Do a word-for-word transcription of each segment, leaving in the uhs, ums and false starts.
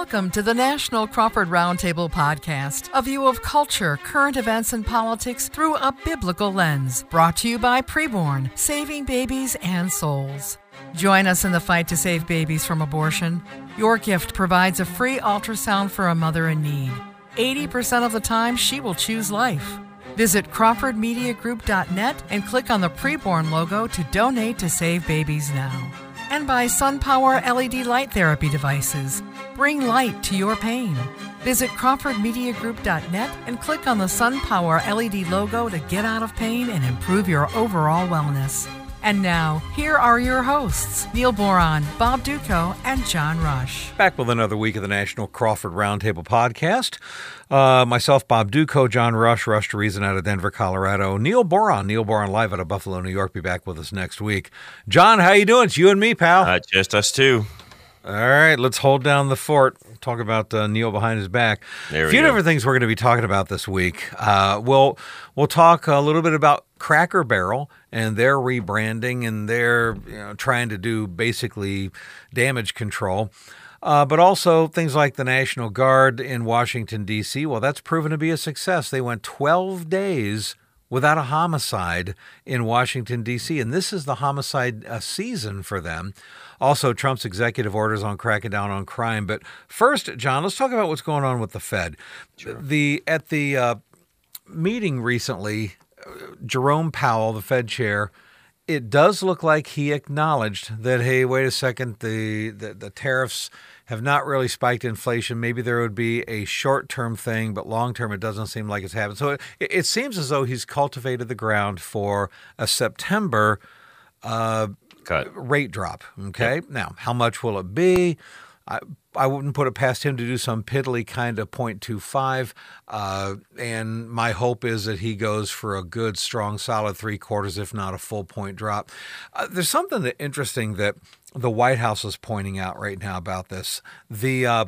Welcome to the National Crawford Roundtable Podcast, a view of culture, current events, and politics through a biblical lens. Brought to you by Preborn, saving babies and souls. Join us in the fight to save babies from abortion. Your gift provides a free ultrasound for a mother in need. eighty percent of the time, she will choose life. Visit crawford media group dot net and click on the Preborn logo to donate to save babies now. And by SunPower L E D light therapy devices. Bring light to your pain. Visit crawford media group dot net and click on the SunPower L E D logo to get out of pain and improve your overall wellness. And now, here are your hosts, Neil Boron, Bob Duco, and John Rush. Back with another week of the National Crawford Roundtable Podcast. Uh, myself, Bob Duco, John Rush, Rush to Reason out of Denver, Colorado. Neil Boron, Neil Boron live out of Buffalo, New York, be back with us next week. John, how you doing? It's you and me, pal. Uh, just us two. All right, let's hold down the fort. Talk about uh, Neil behind his back. There we a few go. different things we're going to be talking about this week. Uh, we'll we'll talk a little bit about Cracker Barrel and their rebranding and their you know, trying to do basically damage control. Uh, but also things like the National Guard in Washington, D C. Well, that's proven to be a success. They went twelve days without a homicide in Washington, D C, and this is the homicide uh, season for them. Also, Trump's executive orders on cracking down on crime. But first, John, let's talk about what's going on with the Fed. Sure. The At the uh, meeting recently, uh, Jerome Powell, the Fed chair, it does look like he acknowledged that, hey, wait a second, the, the, the tariffs have not really spiked inflation. Maybe there would be a short-term thing, but long-term it doesn't seem like it's happened. So it, it seems as though he's cultivated the ground for a September uh, Cut. rate drop. Okay, Yep. Now, how much will it be? I, I wouldn't put it past him to do some piddly kind of zero point two five. Uh, and my hope is that he goes for a good, strong, solid three quarters, if not a full point drop. Uh, there's something that interesting that the White House is pointing out right now about this. The uh,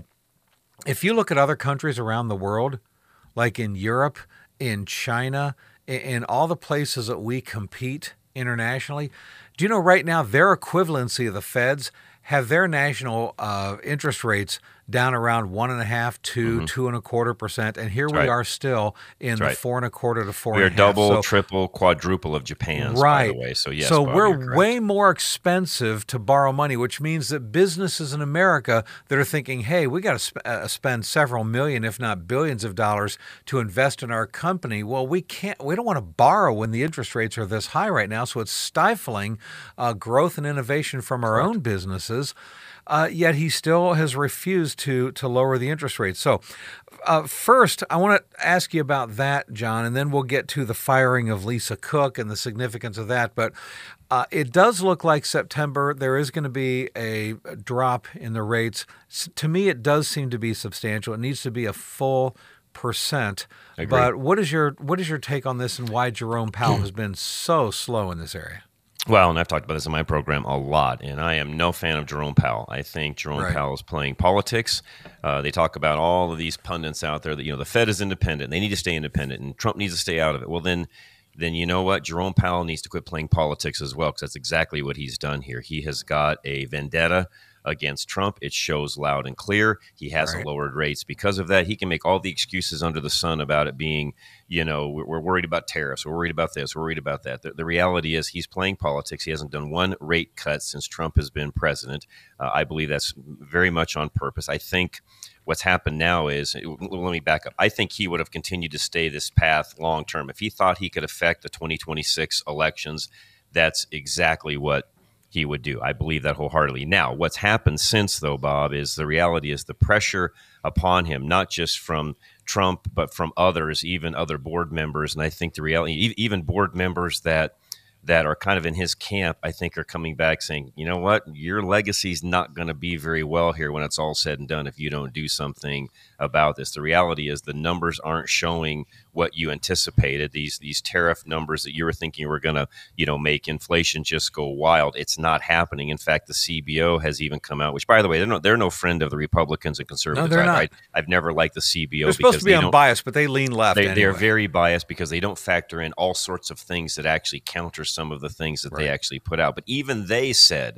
if you look at other countries around the world, like in Europe, in China, in, in all the places that we compete internationally, do you know right now their equivalency of the Feds have their national uh, interest rates down around one and a half, two, mm-hmm. two and a quarter percent, and here That's we right. are still in That's the right. four and a quarter to four We are and a half. double, So- triple, quadruple of Japan's, right. by the way. So, yes, so Bob, we're you're correct. way more expensive to borrow money, which means that businesses in America that are thinking, hey, we got to sp- uh, spend several million, if not billions of dollars to invest in our company. Well, we can't, we don't want to borrow when the interest rates are this high right now. So it's stifling uh, growth and innovation from our own businesses. Uh, yet he still has refused to to lower the interest rates. So uh, first, I want to ask you about that, John, and then we'll get to the firing of Lisa Cook and the significance of that. But uh, it does look like September, there is going to be a drop in the rates. S- to me, it does seem to be substantial. It needs to be a full percent. Agree. But what is your what is your take on this and why Jerome Powell has been so slow in this area? Well, and I've talked about this in my program a lot, and I am no fan of Jerome Powell. I think Jerome Right. Powell is playing politics. Uh, they talk about all of these pundits out there that, you know, the Fed is independent. They need to stay independent, and Trump needs to stay out of it. Well, then, then you know what? Jerome Powell needs to quit playing politics as well, because that's exactly what he's done here. He has got a vendetta against Trump. It shows loud and clear. He hasn't Right. lowered rates because of that. He can make all the excuses under the sun about it being, you know, we're, we're worried about tariffs. We're worried about this. We're worried about that. The, the reality is he's playing politics. He hasn't done one rate cut since Trump has been president. Uh, I believe that's very much on purpose. I think what's happened now is, let me back up. I think he would have continued to stay this path long term. If he thought he could affect the twenty twenty-six elections, that's exactly what he would do. I believe that wholeheartedly. Now, what's happened since, though, Bob, is the reality is the pressure upon him, not just from Trump, but from others, even other board members. And I think the reality, even board members that that are kind of in his camp, I think are coming back saying, you know what, your legacy's not going to be very well here when it's all said and done if you don't do something about this. The reality is the numbers aren't showing what you anticipated. These these tariff numbers that you were thinking were going to, you know, make inflation just go wild. It's not happening. In fact, the C B O has even come out, which, by the way, they're no, they're no friend of the Republicans and conservatives. No, they're I, not. I, I've never liked the C B O. They're because supposed to be they don't- unbiased, but they lean left they, anyway. They're very biased because they don't factor in all sorts of things that actually counter some of the things that Right. they actually put out. But even they said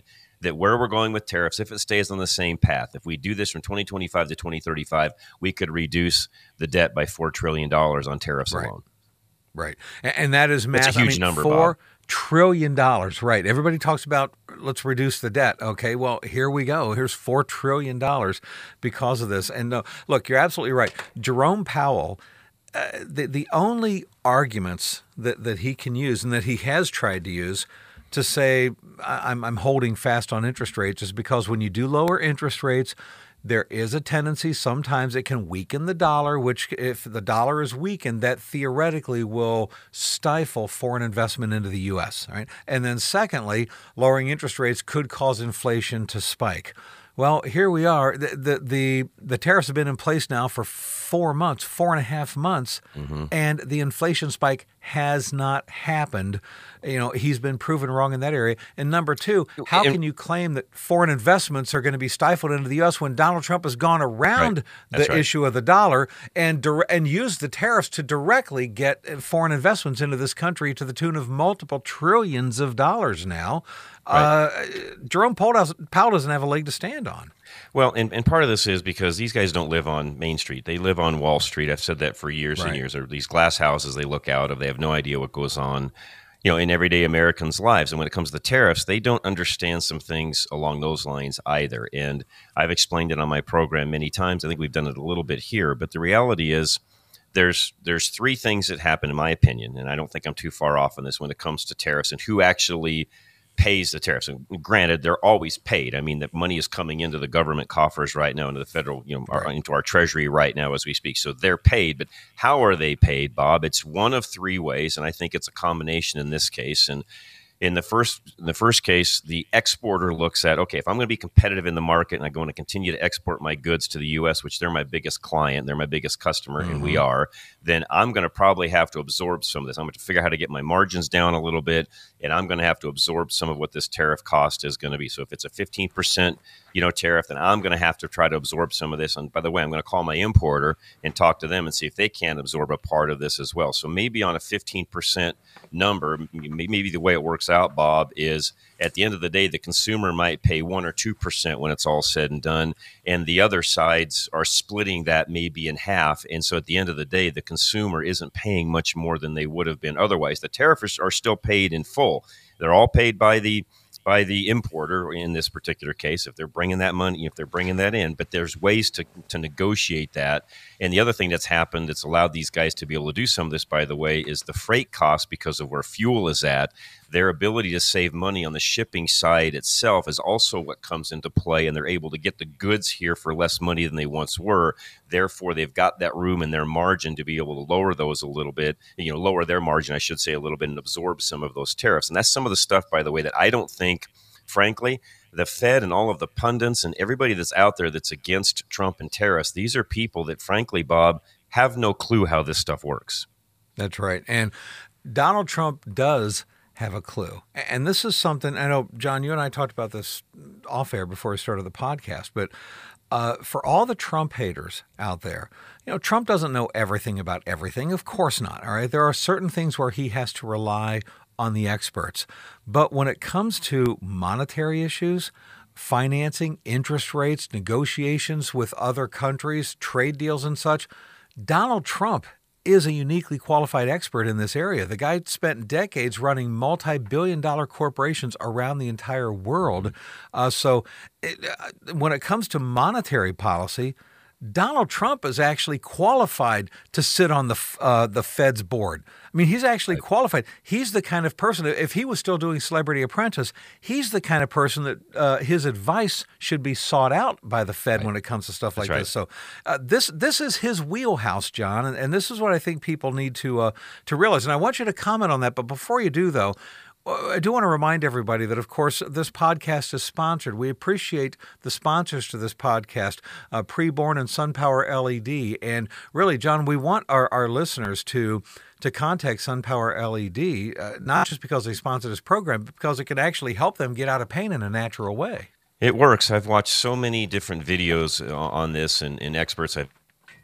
that where we're going with tariffs, if it stays on the same path, if we do this from twenty twenty-five to twenty thirty-five, we could reduce the debt by four trillion dollars on tariffs right. alone. Right. And that is massive. That's a huge I mean, number, four Bob. trillion dollars. Right. Everybody talks about let's reduce the debt. Okay. Well, here we go. Here's four trillion dollars because of this. And uh, look, you're absolutely right. Jerome Powell, uh, the, the only arguments that, that he can use and that he has tried to use to say I'm, I'm holding fast on interest rates is because when you do lower interest rates, there is a tendency sometimes it can weaken the dollar, which if the dollar is weakened, that theoretically will stifle foreign investment into the U S. Right? And then secondly, lowering interest rates could cause inflation to spike. Well, here we are. The, the the the tariffs have been in place now for four months, four and a half months, mm-hmm. and the inflation spike has not happened. You know, he's been proven wrong in that area. And number two, how can you claim that foreign investments are going to be stifled into the U S when Donald Trump has gone around right. the right. issue of the dollar and dire- and used the tariffs to directly get foreign investments into this country to the tune of multiple trillions of dollars now? Right. Uh, Jerome Powell doesn't, Powell doesn't have a leg to stand on. Well, and, and part of this is because these guys don't live on Main Street. They live on Wall Street. I've said that for years right. and years. They're these glass houses they look out of. They have no idea what goes on, you know, in everyday Americans' lives. And when it comes to tariffs, they don't understand some things along those lines either. And I've explained it on my program many times. I think we've done it a little bit here. But the reality is there's there's three things that happen, in my opinion, and I don't think I'm too far off on this when it comes to tariffs and who actually pays the tariffs. And granted, they're always paid. I mean, the money is coming into the government coffers right now, into the federal, you know, right. our, into our treasury right now as we speak. So they're paid. But how are they paid, Bob? It's one of three ways, and I think it's a combination in this case. And in the first, in the first case, the exporter looks at, okay, if I'm going to be competitive in the market and I'm going to continue to export my goods to the U S, which they're my biggest client, they're my biggest customer, mm-hmm. and we are, then I'm going to probably have to absorb some of this. I'm going to figure out how to get my margins down a little bit, and I'm going to have to absorb some of what this tariff cost is going to be. So if it's a fifteen percent you know, tariff, then I'm going to have to try to absorb some of this. And by the way, I'm going to call my importer and talk to them and see if they can absorb a part of this as well. So maybe on a fifteen percent number, maybe the way it works out, Bob, is at the end of the day, the consumer might pay one or two percent when it's all said and done, and the other sides are splitting that maybe in half. And so at the end of the day, the consumer isn't paying much more than they would have been otherwise. The tariffs are still paid in full. They're all paid by the by the importer in this particular case, if they're bringing that money, if they're bringing that in. But there's ways to, to negotiate that. And the other thing that's happened that's allowed these guys to be able to do some of this, by the way, is the freight cost because of where fuel is at. Their ability to save money on the shipping side itself is also what comes into play, and they're able to get the goods here for less money than they once were. Therefore, they've got that room in their margin to be able to lower those a little bit, you know, lower their margin, I should say, a little bit, and absorb some of those tariffs. And that's some of the stuff, by the way, that I don't think, frankly, the Fed and all of the pundits and everybody that's out there that's against Trump and tariffs, these are people that, frankly, Bob, have no clue how this stuff works. That's right. And Donald Trump does have a clue. And this is something, I know, John, you and I talked about this off air before we started the podcast, but uh, for all the Trump haters out there, you know, Trump doesn't know everything about everything. Of course not. All right. There are certain things where he has to rely on the experts. But when it comes to monetary issues, financing, interest rates, negotiations with other countries, trade deals and such, Donald Trump is a uniquely qualified expert in this area. The guy spent decades running multi-billion dollar corporations around the entire world. Uh, so it, uh, when it comes to monetary policy, Donald Trump is actually qualified to sit on the uh, the Fed's board. I mean, he's actually qualified. He's the kind of person, if he was still doing Celebrity Apprentice, he's the kind of person that uh, his advice should be sought out by the Fed right. when it comes to stuff like right. this. So uh, this this is his wheelhouse, John, and, and this is what I think people need to uh, to realize. And I want you to comment on that. But before you do, though, I do want to remind everybody that, of course, this podcast is sponsored. We appreciate the sponsors to this podcast, uh, Preborn and SunPower L E D. And really, John, we want our, our listeners to to contact SunPower L E D, uh, not just because they sponsor this program, but because it can actually help them get out of pain in a natural way. It works. I've watched so many different videos on this, and, and experts I've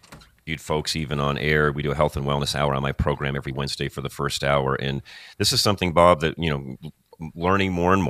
folks even on air. We do a health and wellness hour on my program every Wednesday for the first hour. And this is something, Bob, that, you know, learning more and more.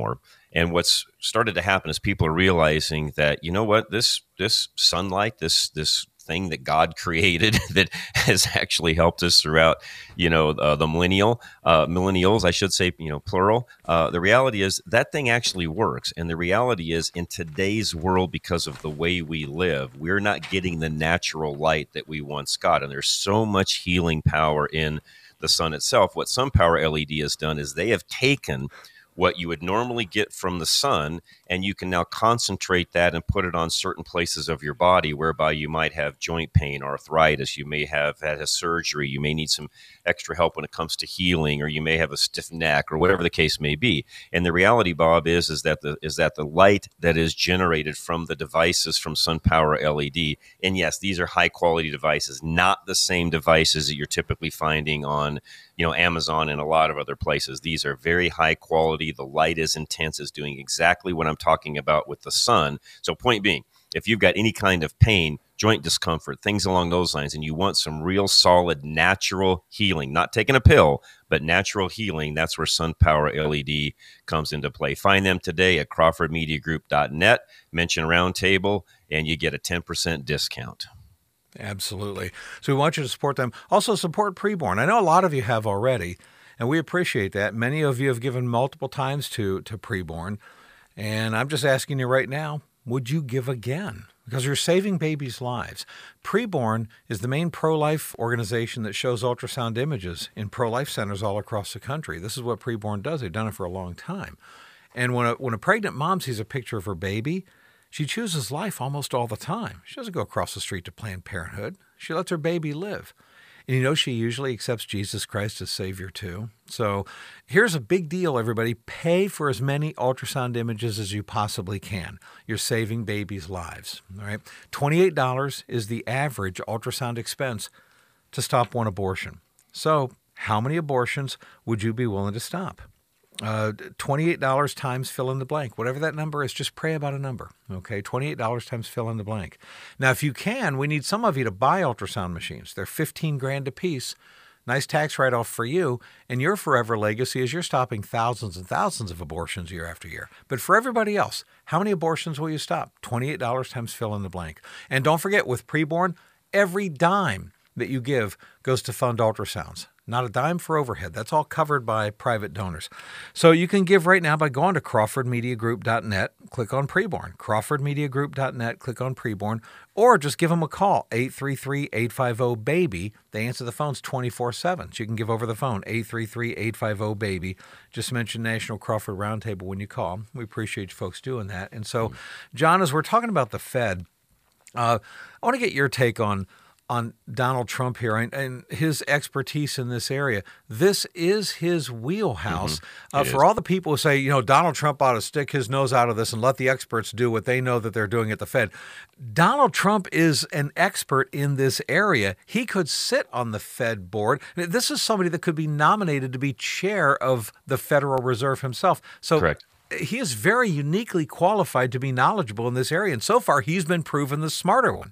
And what's started to happen is people are realizing that, you know what, this this sunlight, this this thing that God created that has actually helped us throughout, you know, uh, the millennial, uh, millennials, I should say, you know, plural. Uh, the reality is that thing actually works. And the reality is in today's world, because of the way we live, we're not getting the natural light that we once got. And there's so much healing power in the sun itself. What SunPower L E D has done is they have taken what you would normally get from the sun, and you can now concentrate that and put it on certain places of your body whereby you might have joint pain, arthritis, you may have had a surgery, you may need some extra help when it comes to healing, or you may have a stiff neck, or whatever the case may be. And the reality, Bob, is, is that the is that the light that is generated from the devices from SunPower L E D, and yes, these are high quality devices, not the same devices that you're typically finding on, you know, Amazon and a lot of other places. These are very high quality. The light is intense, is doing exactly what I'm talking about with the sun. So point being, if you've got any kind of pain, joint discomfort, things along those lines, and you want some real solid natural healing, not taking a pill, but natural healing, that's where SunPower L E D comes into play. Find them today at crawford media group dot net, mention Roundtable, and you get a ten percent discount. Absolutely. So we want you to support them. Also support Preborn. I know a lot of you have already, and we appreciate that. Many of you have given multiple times to, to Preborn. And I'm just asking you right now, would you give again? Because you're saving babies' lives. Preborn is the main pro-life organization that shows ultrasound images in pro-life centers all across the country. This is what Preborn does. They've done it for a long time. And when a, when a pregnant mom sees a picture of her baby, she chooses life almost all the time. She doesn't go across the street to Planned Parenthood. She lets her baby live. And you know, she usually accepts Jesus Christ as Savior too. So here's a big deal, everybody. Pay for as many ultrasound images as you possibly can. You're saving babies' lives. All right. twenty-eight dollars is the average ultrasound expense to stop one abortion. So how many abortions would you be willing to stop? Uh, twenty-eight dollars times fill in the blank. Whatever that number is, just pray about a number. Okay, twenty-eight dollars times fill in the blank. Now, if you can, we need some of you to buy ultrasound machines. They're fifteen grand a piece. Nice tax write-off for you. And your forever legacy is you're stopping thousands and thousands of abortions year after year. But for everybody else, how many abortions will you stop? twenty-eight dollars times fill in the blank. And don't forget, with Preborn, every dime that you give goes to fund ultrasounds. Not a dime for overhead. That's all covered by private donors. So you can give right now by going to crawford media group dot net, click on Preborn. crawford media group dot net, click on Preborn, or just give them a call, eight three three, eight five zero, BABY. They answer the phones twenty-four seven. So you can give over the phone, eight three three, eight five zero, BABY. Just mention National Crawford Roundtable when you call. We appreciate you folks doing that. And so, John, as we're talking about the Fed, uh, I want to get your take on on Donald Trump here and, and his expertise in this area. This is his wheelhouse. Mm-hmm. Uh, for is. all the people who say, you know, Donald Trump ought to stick his nose out of this and let the experts do what they know that they're doing at the Fed. Donald Trump is an expert in this area. He could sit on the Fed board. This is somebody that could be nominated to be chair of the Federal Reserve himself. So Correct. He is very uniquely qualified to be knowledgeable in this area. And so far, he's been proven the smarter one.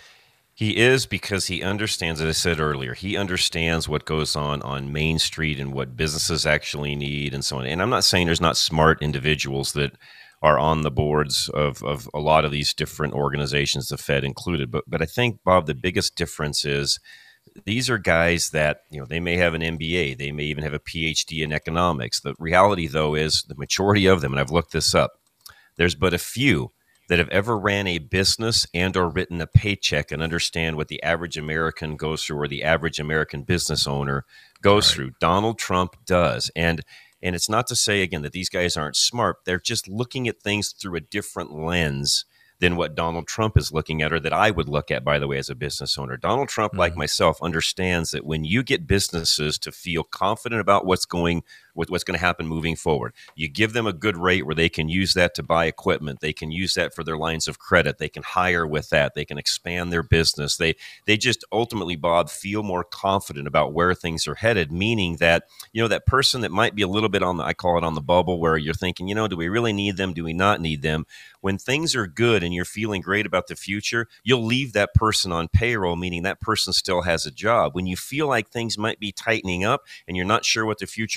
He is, because he understands, as I said earlier, he understands what goes on on Main Street and what businesses actually need and so on. And I'm not saying there's not smart individuals that are on the boards of, of a lot of these different organizations, the Fed included. But but I think, Bob, the biggest difference is these are guys that, you know, they may have an M B A. They may even have a P H D in economics. The reality, though, is the majority of them, and I've looked this up, there's but a few that have ever ran a business and or written a paycheck and understand what the average American goes through or the average American business owner goes right. through. Donald Trump does. And and it's not to say, again, that these guys aren't smart. They're just looking at things through a different lens than what Donald Trump is looking at, or that I would look at, by the way, as a business owner. Donald Trump, mm-hmm. like myself, understands that when you get businesses to feel confident about what's going with what's going to happen moving forward, you give them a good rate where they can use that to buy equipment. They can use that for their lines of credit. They can hire with that. They can expand their business. They they just ultimately, Bob, feel more confident about where things are headed, meaning that, you know, that person that might be a little bit on the, I call it on the bubble, where you're thinking, you know, do we really need them? Do we not need them? When things are good and you're feeling great about the future, you'll leave that person on payroll, meaning that person still has a job. When you feel like things might be tightening up and you're not sure what the future holds,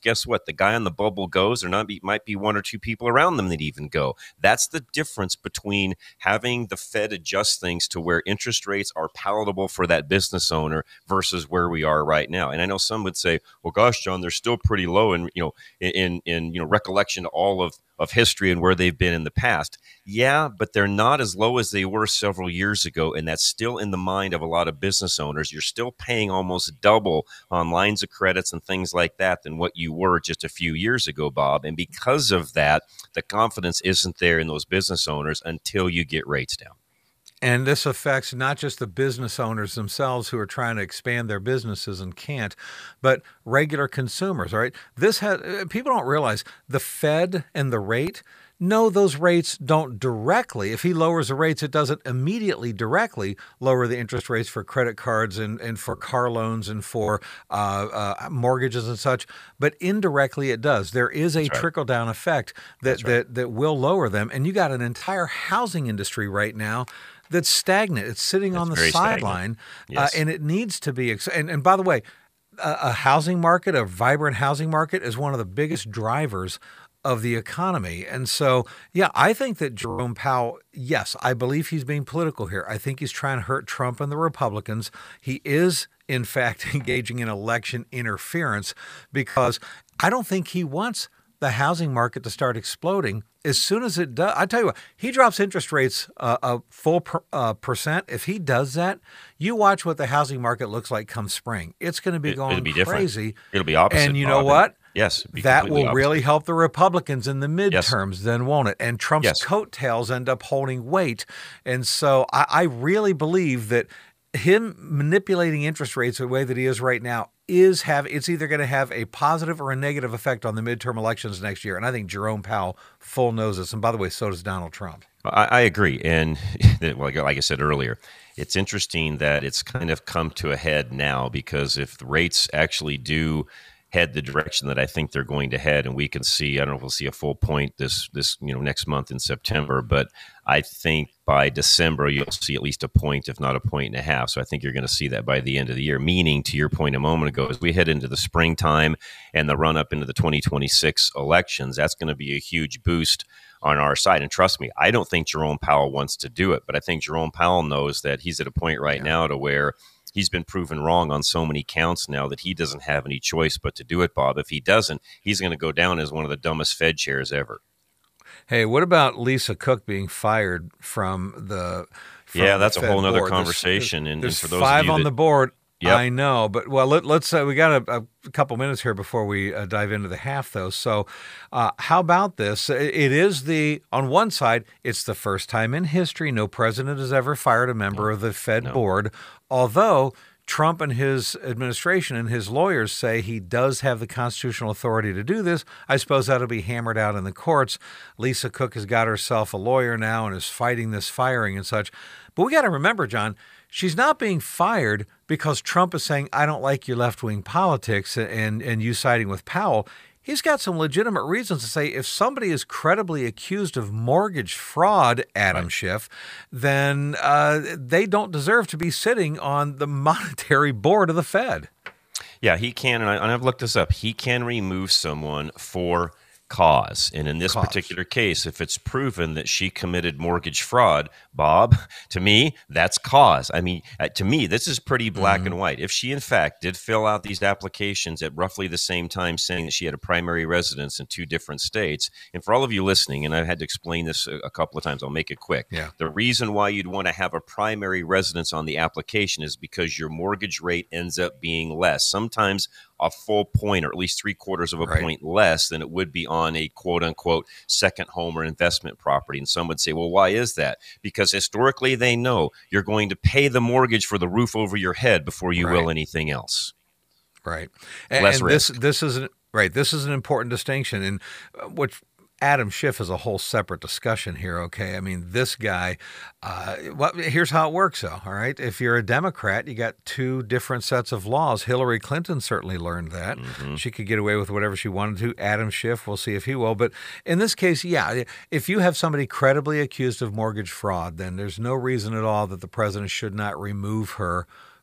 guess what? The guy on the bubble goes, there not be, might be one or two people around them that even go. That's the difference between having the Fed adjust things to where interest rates are palatable for that business owner versus where we are right now. And I know some would say, well, gosh, John, they're still pretty low in, you know, in, in, you know, recollection to all of, of history and where they've been in the past. Yeah, but they're not as low as they were several years ago. And that's still in the mind of a lot of business owners. You're still paying almost double on lines of credits and things like that than what you were just a few years ago, Bob. And because of that, the confidence isn't there in those business owners until you get rates down. And this affects not just the business owners themselves who are trying to expand their businesses and can't, but regular consumers, all right? This has, people don't realize the Fed and the rate, no, those rates don't directly. If he lowers the rates, it doesn't immediately directly lower the interest rates for credit cards and, and for car loans and for uh, uh, mortgages and such. But indirectly, it does. There is a right. trickle-down effect that, right. that that will lower them. And you got an entire housing industry right now that's stagnant. It's sitting that's on the sideline, yes. uh, and it needs to be. Ex- and, and by the way, a, a housing market, a vibrant housing market, is one of the biggest drivers of the economy. And so, yeah, I think that Jerome Powell, yes, I believe he's being political here. I think he's trying to hurt Trump and the Republicans. He is, in fact, engaging in election interference because I don't think he wants the housing market to start exploding. As soon as it does, I tell you what, he drops interest rates uh, a full per, uh, percent. If he does that, you watch what the housing market looks like come spring. It's going to be going It'll be crazy. Different. It'll be opposite. And you Bob. know what? Yes. That will opposite. really help the Republicans in the midterms, yes. then, won't it? And Trump's yes. coattails end up holding weight. And so I, I really believe that him manipulating interest rates the way that he is right now is have it's either going to have a positive or a negative effect on the midterm elections next year. And I think Jerome Powell full knows this. And by the way, so does Donald Trump. I, I agree. And like I said earlier, it's interesting that it's kind of come to a head now because if the rates actually do head the direction that I think they're going to head, and we can see, I don't know if we'll see a full point this, this you know, next month in September, but I think by December, you'll see at least a point, if not a point and a half. So I think you're going to see that by the end of the year, meaning to your point a moment ago, as we head into the springtime and the run up into the twenty twenty-six elections, that's going to be a huge boost on our side. And trust me, I don't think Jerome Powell wants to do it, but I think Jerome Powell knows that he's at a point right yeah. now to where he's been proven wrong on so many counts now that he doesn't have any choice but to do it, Bob. If he doesn't, he's going to go down as one of the dumbest Fed chairs ever. Hey, what about Lisa Cook being fired from the from Yeah, that's the a Fed whole other board? conversation. There's, and, there's and for those five of you on that, the board. Yep. I know, but well, let, let's uh, we got a, a couple minutes here before we uh, dive into the half, though. So, uh, how about this? It, it is the on one side, it's the first time in history no president has ever fired a member no. of the Fed no. board, although Trump and his administration and his lawyers say he does have the constitutional authority to do this. I suppose that'll be hammered out in the courts. Lisa Cook has got herself a lawyer now and is fighting this firing and such. But we got to remember, John, she's not being fired because Trump is saying, I don't like your left-wing politics and, and you siding with Powell. He's got some legitimate reasons to say if somebody is credibly accused of mortgage fraud, Adam right. Schiff, then uh, they don't deserve to be sitting on the monetary board of the Fed. Yeah, he can, and, I, and I've looked this up, he can remove someone for cause. And in this cause. particular case, if it's proven that she committed mortgage fraud, Bob, to me, that's cause. I mean, uh, to me, this is pretty black mm-hmm. and white. If she, in fact, did fill out these applications at roughly the same time saying that she had a primary residence in two different states, and for all of you listening, and I've had to explain this a, a couple of times, I'll make it quick. Yeah. The reason why you'd want to have a primary residence on the application is because your mortgage rate ends up being less. Sometimes a full point or at least three quarters of a right. point less than it would be on a quote unquote second home or investment property. And some would say, well, why is that? Because historically they know you're going to pay the mortgage for the roof over your head before you right. will anything else. Right. And, Less and risk. this this is an, right. This is an important distinction. And what Adam Schiff is a whole separate discussion here, okay? I mean, this guy, uh, well, here's how it works, though, all right? If you're a Democrat, you got two different sets of laws. Hillary Clinton certainly learned that. Mm-hmm. She could get away with whatever she wanted to. Adam Schiff, we'll see if he will. But in this case, yeah, if you have somebody credibly accused of mortgage fraud, then there's no reason at all that the president should not remove her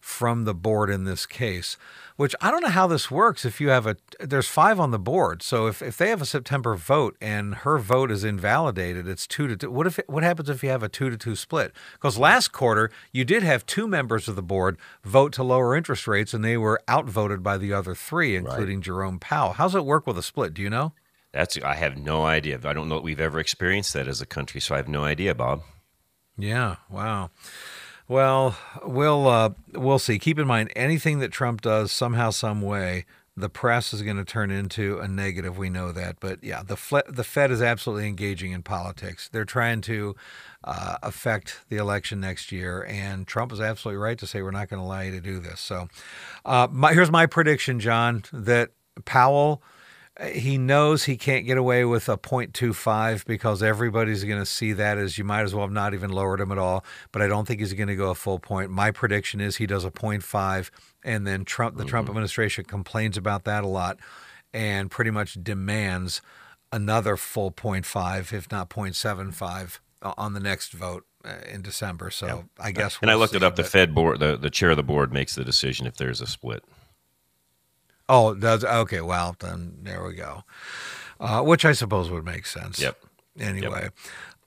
from the board in this case, which I don't know how this works. If you have a, there's five on the board. So if, if they have a September vote and her vote is invalidated, it's two to two. What if, what happens if you have a two to two split? Because last quarter, you did have two members of the board vote to lower interest rates, and they were outvoted by the other three, including right. Jerome Powell. How's it work with a split? Do you know? That's, I have no idea. I don't know that we've ever experienced that as a country, so I have no idea, Bob. Yeah. Wow. Well, we'll uh, we'll see. Keep in mind, anything that Trump does, somehow, some way, the press is going to turn into a negative. We know that. But yeah, the Fed, the Fed is absolutely engaging in politics. They're trying to uh, affect the election next year, and Trump is absolutely right to say we're not going to allow you to do this. So, uh, my, here's my prediction, John, that Powell, he knows he can't get away with a point two five because everybody's going to see that as you might as well have not even lowered him at all. But I don't think he's going to go a full point. My prediction is he does a point five, and then Trump, the mm-hmm. Trump administration complains about that a lot and pretty much demands another full point five, if not point seven five, on the next vote in December. So yeah. I guess we'll And I looked it up. The Fed board, the, the chair of the board makes the decision if there's a split. Oh, does okay. Well, then there we go. Uh, which I suppose would make sense. Yep. Anyway, yep.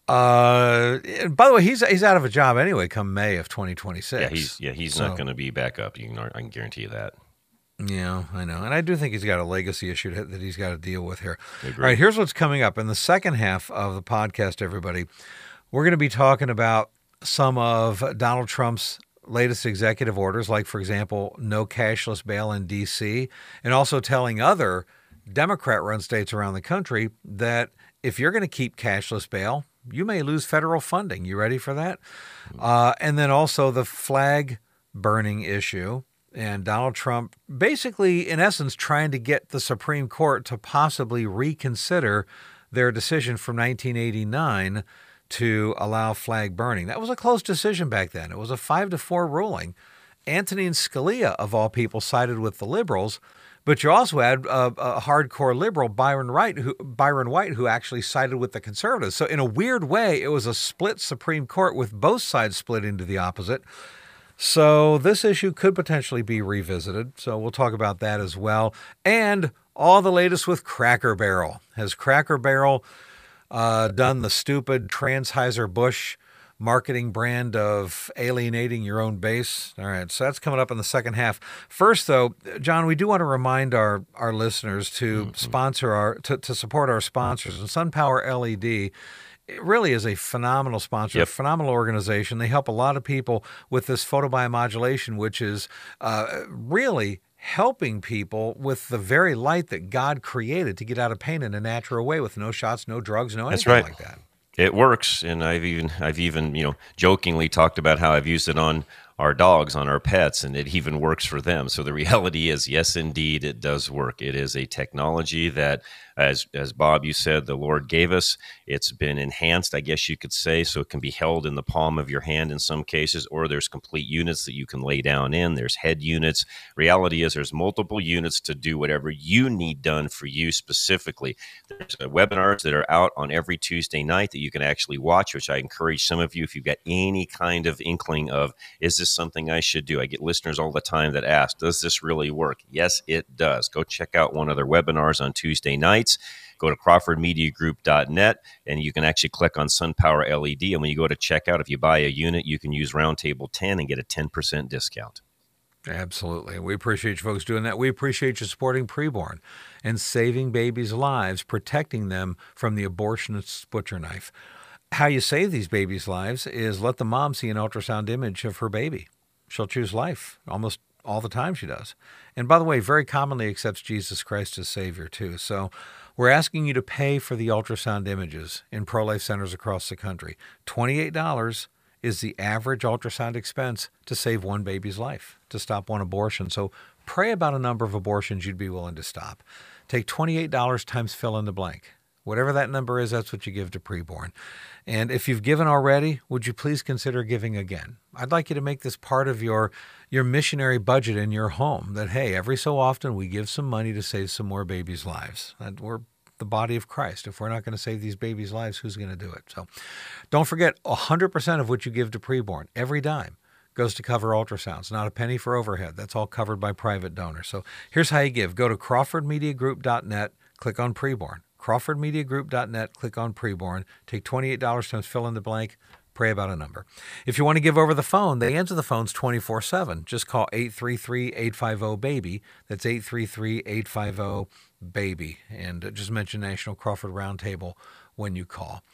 Uh, and by the way, he's he's out of a job anyway. Come May of twenty twenty-six. Yeah, he's yeah he's so, not going to be back up. You can I can guarantee you that. Yeah, I know, and I do think he's got a legacy issue that he's got to deal with here. All right, here's what's coming up in the second half of the podcast. Everybody, we're going to be talking about some of Donald Trump's latest executive orders, like, for example, no cashless bail in D C, and also telling other Democrat-run states around the country that if you're going to keep cashless bail, you may lose federal funding. You ready for that? Uh, and then also the flag burning issue, and Donald Trump basically, in essence, trying to get the Supreme Court to possibly reconsider their decision from nineteen eighty-nine to allow flag burning. That was a close decision back then. It was a five to four ruling. Antonin Scalia, of all people, sided with the liberals, but you also had a, a hardcore liberal, Byron White, who Byron White, who actually sided with the conservatives. So in a weird way, it was a split Supreme Court with both sides split into the opposite. So this issue could potentially be revisited. So we'll talk about that as well. And all the latest with Cracker Barrel. Has Cracker Barrel Uh, done the stupid Transheiser-Busch marketing brand of alienating your own base? All right, so that's coming up in the second half. First, though, John, we do want to remind our, our listeners to mm-hmm. sponsor our to, to support our sponsors. And SunPower L E D, it really is a phenomenal sponsor, yep. a phenomenal organization. They help a lot of people with this photobiomodulation, which is uh, really helping people with the very light that God created to get out of pain in a natural way with no shots, no drugs, no anything That's right. like that. It works, and I've even I've even you know jokingly talked about how I've used it on our dogs, on our pets, and it even works for them. So the reality is, yes, indeed, it does work. It is a technology that, as as Bob, you said, the Lord gave us. It's been enhanced, I guess you could say, so it can be held in the palm of your hand in some cases, or there's complete units that you can lay down in. There's head units. Reality is there's multiple units to do whatever you need done for you specifically. There's uh, webinars that are out on every Tuesday night that you can actually watch, which I encourage some of you, if you've got any kind of inkling of, is this something I should do? I get listeners all the time that ask, does this really work? Yes, it does. Go check out one of their webinars on Tuesday nights. Go to Crawford Media Group dot net, and you can actually click on SunPower L E D. And when you go to checkout, if you buy a unit, you can use Roundtable ten and get a ten percent discount. Absolutely. We appreciate you folks doing that. We appreciate you supporting Preborn and saving babies' lives, protecting them from the abortionist's butcher knife. How you save these babies' lives is let the mom see an ultrasound image of her baby. She'll choose life almost all the time she does. And by the way, very commonly accepts Jesus Christ as Savior too. So we're asking you to pay for the ultrasound images in pro-life centers across the country. twenty-eight dollars is the average ultrasound expense to save one baby's life, to stop one abortion. So pray about a number of abortions you'd be willing to stop. Take twenty-eight dollars times fill in the blank. Whatever that number is, that's what you give to Preborn. And if you've given already, would you please consider giving again? I'd like you to make this part of your, your missionary budget in your home, that, hey, every so often we give some money to save some more babies' lives. And we're the body of Christ. If we're not going to save these babies' lives, who's going to do it? So don't forget, one hundred percent of what you give to Preborn, every dime, goes to cover ultrasounds. Not a penny for overhead. That's all covered by private donors. So here's how you give. Go to crawford media group dot net, click on preborn. crawford media group dot net, click on preborn. Take twenty-eight dollars times fill in the blank. Pray about a number. If you want to give over the phone, they answer the phones twenty-four seven. Just call eight three three, eight five zero, BABY. That's eight three three, eight five zero, BABY. And just mention National Crawford Roundtable when you call.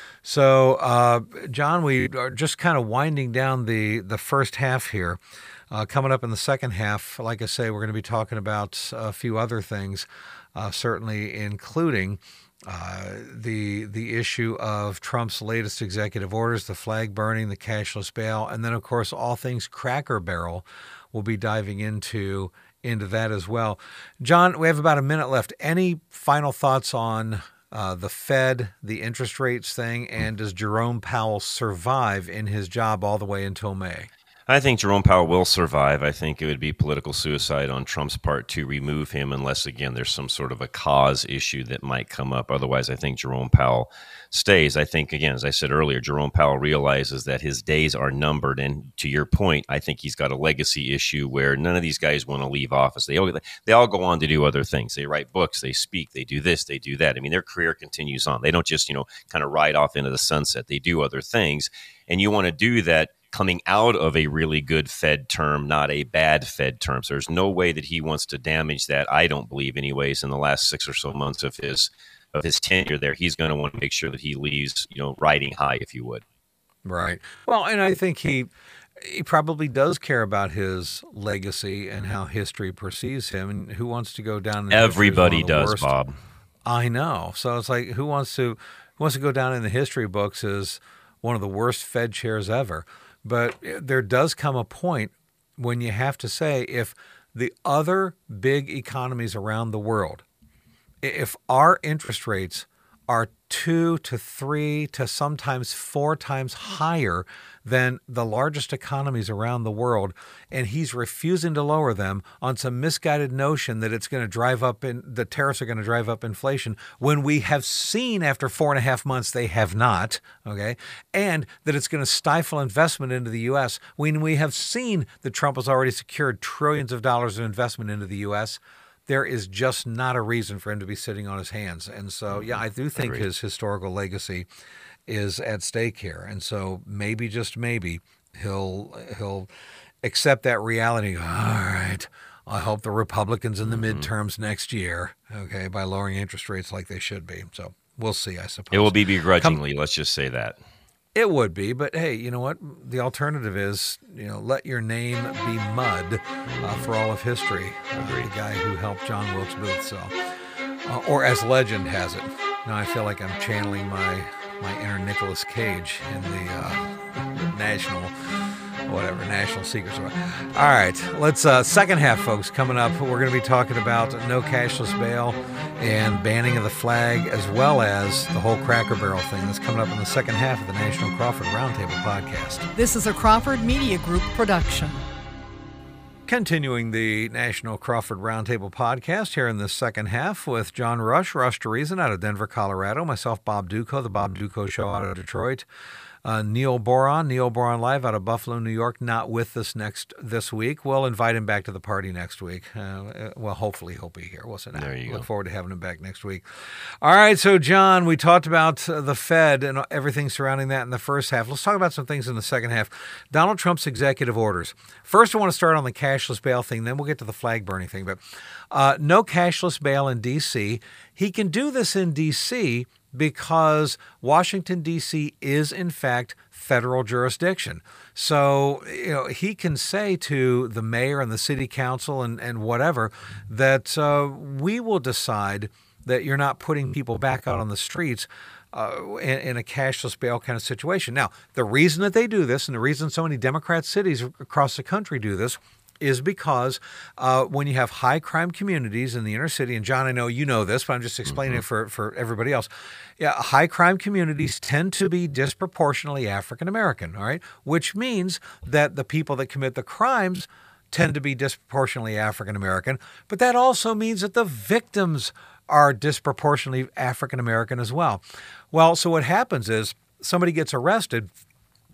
So, uh, John, we are just kind of winding down the, the first half here. Uh, coming up in the second half, like I say, we're going to be talking about a few other things, uh, certainly including Uh, the the issue of Trump's latest executive orders, the flag burning, the cashless bail, and then, of course, all things Cracker Barrel. We'll be diving into into that as well. John, we have about a minute left. Any final thoughts on uh, the Fed, the interest rates thing, and does Jerome Powell survive in his job all the way until May? I think Jerome Powell will survive. I think it would be political suicide on Trump's part to remove him unless, again, there's some sort of a cause issue that might come up. Otherwise, I think Jerome Powell stays. I think, again, as I said earlier, Jerome Powell realizes that his days are numbered. And to your point, I think he's got a legacy issue where none of these guys want to leave office. They all, they all go on to do other things. They write books, they speak, they do this, they do that. I mean, their career continues on. They don't just, you know, kind of ride off into the sunset. They do other things. And you want to do that coming out of a really good Fed term, not a bad Fed term. So there's no way that he wants to damage that. I don't believe, anyways, in the last six or so months of his of his tenure there, he's going to want to make sure that he leaves, you know, riding high, if you would. Right. Well, and I think he he probably does care about his legacy and how history perceives him. And who wants to go down? In Everybody does, worst? Bob. I know. So it's like, who wants to who wants to go down in the history books as one of the worst Fed chairs ever? But there does come a point when you have to say, if the other big economies around the world, if our interest rates are two to three to sometimes four times higher than the largest economies around the world, and he's refusing to lower them on some misguided notion that it's going to drive up in the tariffs are going to drive up inflation, when we have seen after four and a half months they have not, okay, and that it's going to stifle investment into the U S when we have seen that Trump has already secured trillions of dollars of investment into the U S, there is just not a reason for him to be sitting on his hands. And so, yeah, I do think his historical legacy is at stake here. And so maybe, just maybe, he'll he'll accept that reality. All right, I hope the Republicans in the mm-hmm. midterms next year, okay, by lowering interest rates like they should be. So we'll see, I suppose. It will be begrudgingly, Come, let's just say that. It would be, but hey, you know what? The alternative is, you know, let your name be mud uh, for all of history. Uh, the guy who helped John Wilkes Booth, so, uh, or as legend has it. Now I feel like I'm channeling my my inner Nicolas Cage in the uh, national, whatever, National Secrets. All right, let's uh, second half, folks. Coming up, we're going to be talking about no cashless bail and banning of the flag, as well as the whole Cracker Barrel thing. That's coming up in the second half of the National Crawford Roundtable podcast. This is a Crawford Media Group production. Continuing the National Crawford Roundtable podcast here in the second half with John Rush, Rush to Reason out of Denver, Colorado. Myself, Bob Duco, the Bob Duco Show out of Detroit. Uh, Neil Boron, Neil Boron Live out of Buffalo, New York, not with us next this week. We'll invite him back to the party next week. Uh, well, hopefully he'll be here. We'll sit there. You look go. forward to having him back next week. All right, so John, we talked about uh, the Fed and everything surrounding that in the first half. Let's talk about some things in the second half. Donald Trump's executive orders. First, I want to start on the cashless bail thing. Then we'll get to the flag burning thing. But uh, no cashless bail in D C. He can do this in D C because Washington, D C is, in fact, federal jurisdiction. So, you know, he can say to the mayor and the city council and, and whatever that uh, we will decide that you're not putting people back out on the streets uh, in, in a cashless bail kind of situation. Now, the reason that they do this and the reason so many Democrat cities across the country do this is because uh, when you have high crime communities in the inner city, and John, I know you know this, but I'm just explaining mm-hmm. it for, for everybody else. Yeah, high crime communities tend to be disproportionately African American, all right, which means that the people that commit the crimes tend to be disproportionately African American, but that also means that the victims are disproportionately African American as well. Well, so what happens is somebody gets arrested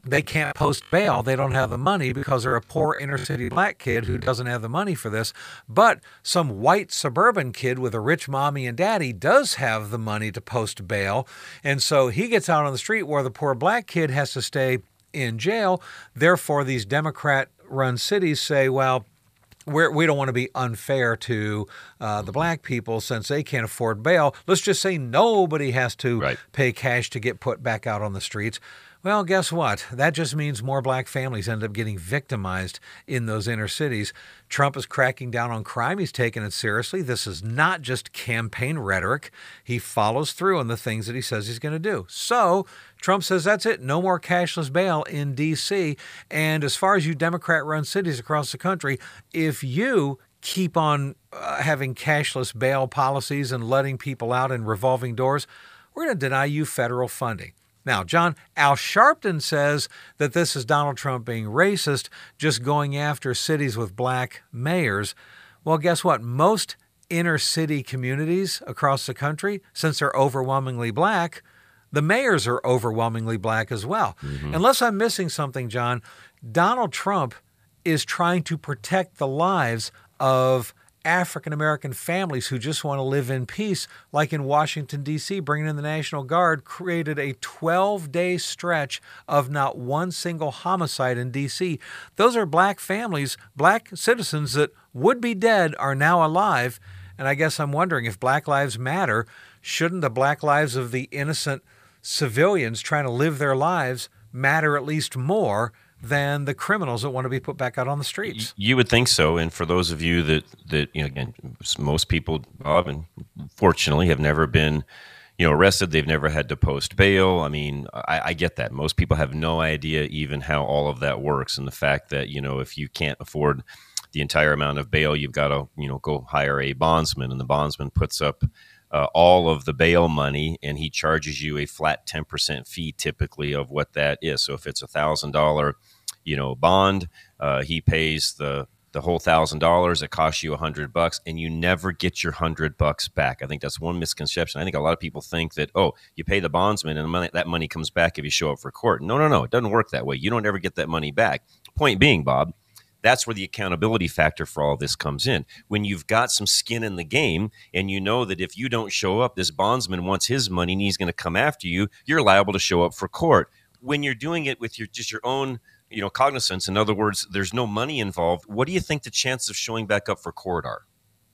they can't post bail. They don't have the money because they're a poor inner city black kid who doesn't have the money for this. But some white suburban kid with a rich mommy and daddy does have the money to post bail. And so he gets out on the street where the poor black kid has to stay in jail. Therefore, these Democrat-run cities say, well, We're, we don't want to be unfair to uh, the black people since they can't afford bail. Let's just say nobody has to right. pay cash to get put back out on the streets. Well, guess what? That just means more black families end up getting victimized in those inner cities. Trump is cracking down on crime. He's taking it seriously. This is not just campaign rhetoric. He follows through on the things that he says he's going to do. So Trump says that's it. No more cashless bail in D C. And as far as you Democrat-run cities across the country, if you keep on uh, having cashless bail policies and letting people out in revolving doors, we're going to deny you federal funding. Now, John, Al Sharpton says that this is Donald Trump being racist, just going after cities with black mayors. Well, guess what? Most inner city communities across the country, since they're overwhelmingly black, the mayors are overwhelmingly black as well. Mm-hmm. Unless I'm missing something, John, Donald Trump is trying to protect the lives of African-American families who just want to live in peace, like in Washington, D C, bringing in the National Guard, created a twelve-day stretch of not one single homicide in D C. Those are black families, black citizens that would be dead are now alive. And I guess I'm wondering if Black Lives Matter, shouldn't the black lives of the innocent civilians trying to live their lives matter at least more than the criminals that want to be put back out on the streets? You would think so. And for those of you that, that you know, again, most people, Bob, and fortunately have never been, you know, arrested. They've never had to post bail. I mean, I, I get that. Most people have no idea even how all of that works. And the fact that, you know, if you can't afford the entire amount of bail, you've got to, you know, go hire a bondsman, and the bondsman puts up Uh, all of the bail money, and he charges you a flat ten percent fee typically of what that is. So if it's a one thousand dollars, you know, bond, uh, he pays the the whole one thousand dollars. It costs you one hundred bucks, and you never get your one hundred bucks back. I think that's one misconception. I think a lot of people think that, oh, you pay the bondsman and the money, that money comes back if you show up for court. No, no, no. It doesn't work that way. You don't ever get that money back. Point being, Bob, that's where the accountability factor for all this comes in. When you've got some skin in the game and you know that if you don't show up, this bondsman wants his money and he's going to come after you, you're liable to show up for court. When you're doing it with your just your own, you know, cognizance, in other words, there's no money involved, what do you think the chances of showing back up for court are?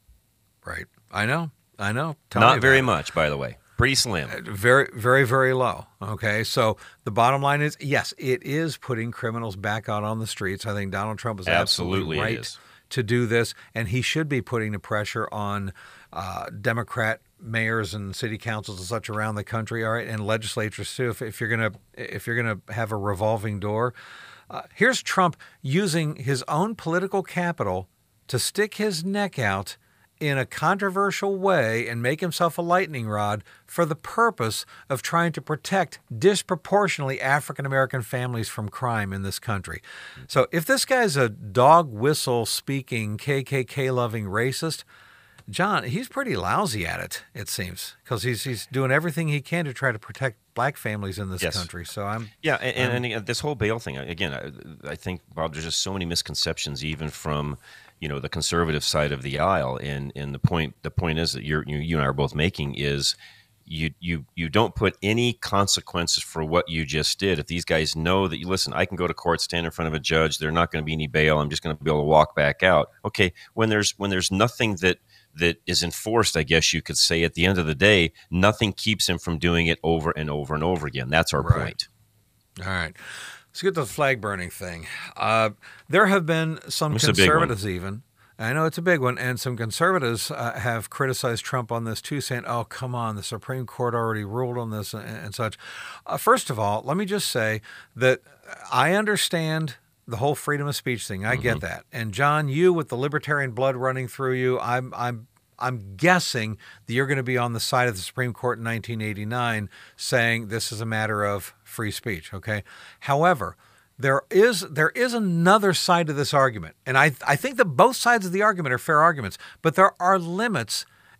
Right. I know. I know. Tell Not very much, by the way. Pretty slim. Very, very, very low. Okay. So the bottom line is, yes, it is putting criminals back out on the streets. I think Donald Trump is absolutely, absolutely right is. to do this. And he should be putting the pressure on uh, Democrat mayors and city councils and such around the country. All right. And legislatures too. If, if you're going to, if you're going to have a revolving door, uh, here's Trump using his own political capital to stick his neck out in a controversial way and make himself a lightning rod for the purpose of trying to protect disproportionately African-American families from crime in this country. So if this guy's a dog whistle speaking, K K K loving racist, John, he's pretty lousy at it, it seems, because he's he's doing everything he can to try to protect black families in this yes. country. So I'm yeah, and, and, and this whole bail thing again. I, I think, Bob, there's just so many misconceptions, even from, you know, the conservative side of the aisle. And and the point the point is that you're, you you and I are both making is you you you don't put any consequences for what you just did. If these guys know that you listen, I can go to court, stand in front of a judge. There's not going to be any bail. I'm just going to be able to walk back out. Okay, when there's when there's nothing that that is enforced, I guess you could say, at the end of the day, nothing keeps him from doing it over and over and over again. That's our right. point. All right. Let's get to the flag burning thing. Uh, there have been some it's conservatives even. I know it's a big one, and some conservatives uh, have criticized Trump on this too, saying, oh, come on, the Supreme Court already ruled on this and, and such. Uh, first of all, let me just say that I understand the whole freedom of speech thing. I mm-hmm. get that. And John, you with the libertarian blood running through you, I'm I'm I'm guessing that you're going to be on the side of the Supreme Court in nineteen eighty-nine saying this is a matter of free speech, okay? However, there is there is another side to this argument. And I I think that both sides of the argument are fair arguments, but there are limits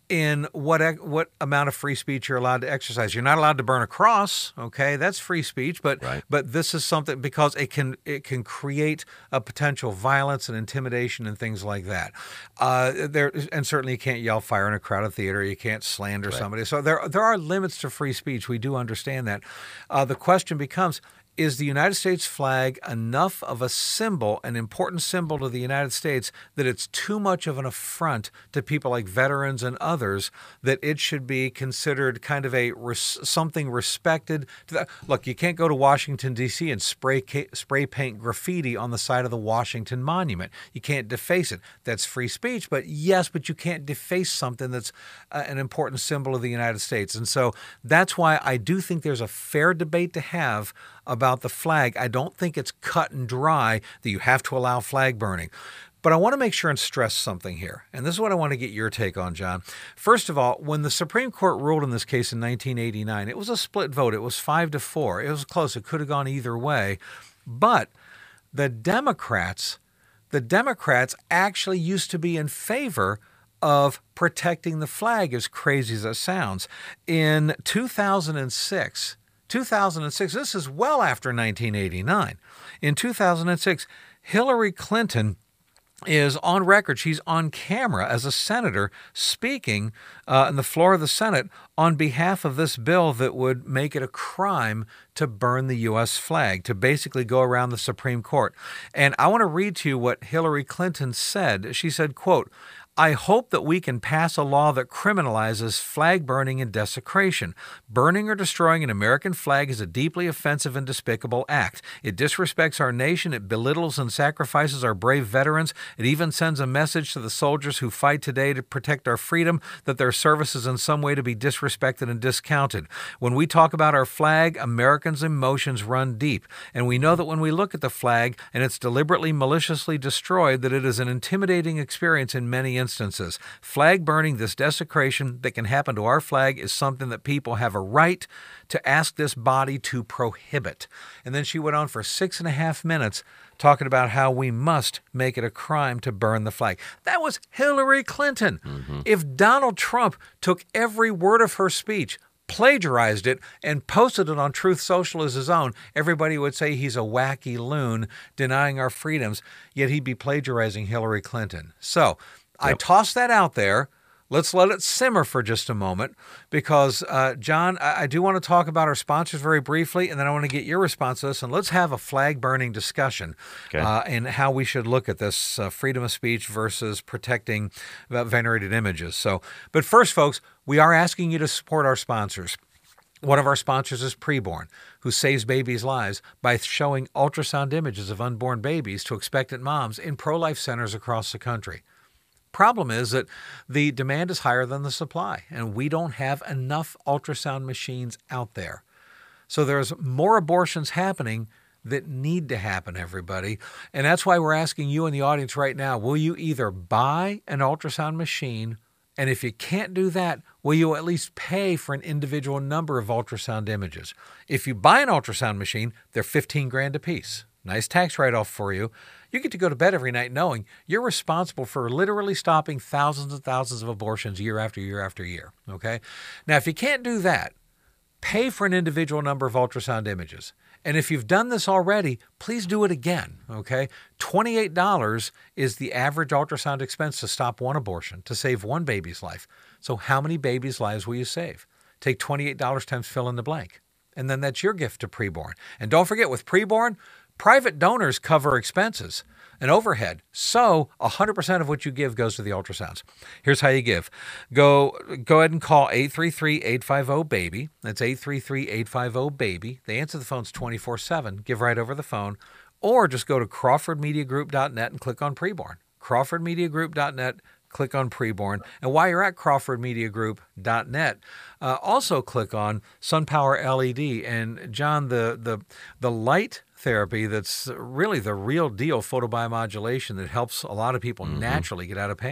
in what ec- what amount of free speech you're allowed to exercise. You're not allowed to burn a cross, okay? That's free speech, but Right. but this is something because it can it can create a potential violence and intimidation and things like that. Uh, there and certainly you can't yell fire in a crowded theater. You can't slander Right. somebody. So there there are limits to free speech. We do understand that. Uh, the question becomes, is the United States flag enough of a symbol, an important symbol to the United States, that it's too much of an affront to people like veterans and others that it should be considered kind of a res- something respected? To that? Look, you can't go to Washington, D C and spray ca- spray paint graffiti on the side of the Washington Monument. You can't deface it. That's free speech, but yes, but you can't deface something that's uh, an important symbol of the United States. And so that's why I do think there's a fair debate to have about the flag. I don't think it's cut and dry that you have to allow flag burning. But I want to make sure and stress something here. And this is what I want to get your take on, John. First of all, when the Supreme Court ruled in this case in nineteen eighty-nine, it was a split vote. It was five to four. It was close. It could have gone either way. But the Democrats, the Democrats actually used to be in favor of protecting the flag, as crazy as it sounds. In two thousand six, two thousand six, this is well after nineteen eighty-nine. In two thousand six, Hillary Clinton is on record. She's on camera as a senator speaking uh, on the floor of the Senate on behalf of this bill that would make it a crime to burn the U S flag, to basically go around the Supreme Court. And I want to read to you what Hillary Clinton said. She said, quote, "I hope that we can pass a law that criminalizes flag burning and desecration. Burning or destroying an American flag is a deeply offensive and despicable act. It disrespects our nation. It belittles and sacrifices our brave veterans. It even sends a message to the soldiers who fight today to protect our freedom that their service is in some way to be disrespected and discounted. When we talk about our flag, Americans' emotions run deep. And we know that when we look at the flag and it's deliberately, maliciously destroyed, that it is an intimidating experience in many instances. instances. Flag burning, this desecration that can happen to our flag, is something that people have a right to ask this body to prohibit." And then she went on for six and a half minutes talking about how we must make it a crime to burn the flag. That was Hillary Clinton. Mm-hmm. If Donald Trump took every word of her speech, plagiarized it, and posted it on Truth Social as his own, everybody would say he's a wacky loon denying our freedoms, yet he'd be plagiarizing Hillary Clinton. So I Yep. toss that out there. Let's let it simmer for just a moment because, uh, John, I, I do want to talk about our sponsors very briefly, and then I want to get your response to this, and let's have a flag-burning discussion Okay. uh, and how we should look at this uh, freedom of speech versus protecting uh, venerated images. So, but first, folks, we are asking you to support our sponsors. One of our sponsors is Preborn, who saves babies' lives by showing ultrasound images of unborn babies to expectant moms in pro-life centers across the country. Problem is that the demand is higher than the supply, and we don't have enough ultrasound machines out there. So there's more abortions happening that need to happen, everybody. And that's why we're asking you in the audience right now, will you either buy an ultrasound machine, and if you can't do that, will you at least pay for an individual number of ultrasound images? If you buy an ultrasound machine, they're fifteen grand a piece. Nice tax write-off for you. You get to go to bed every night knowing you're responsible for literally stopping thousands and thousands of abortions year after year after year, okay? Now, if you can't do that, pay for an individual number of ultrasound images. And if you've done this already, please do it again, okay? twenty-eight dollars is the average ultrasound expense to stop one abortion, to save one baby's life. So how many babies' lives will you save? Take twenty-eight dollars times fill in the blank. And then that's your gift to Preborn. And don't forget, with Preborn, private donors cover expenses and overhead. So one hundred percent of what you give goes to the ultrasounds. Here's how you give. Go go ahead and call eight three three, eight five zero, BABY. That's eight three three, eight five zero, BABY. They answer the phones twenty-four seven. Give right over the phone. Or just go to crawford media group dot net and click on Preborn. crawford media group dot net. Click on Preborn. And while you're at crawford media group dot net, uh, also click on SunPower L E D. And John, the the the light therapy that's really the real deal photobiomodulation that helps a lot of people mm-hmm. naturally get out of pain.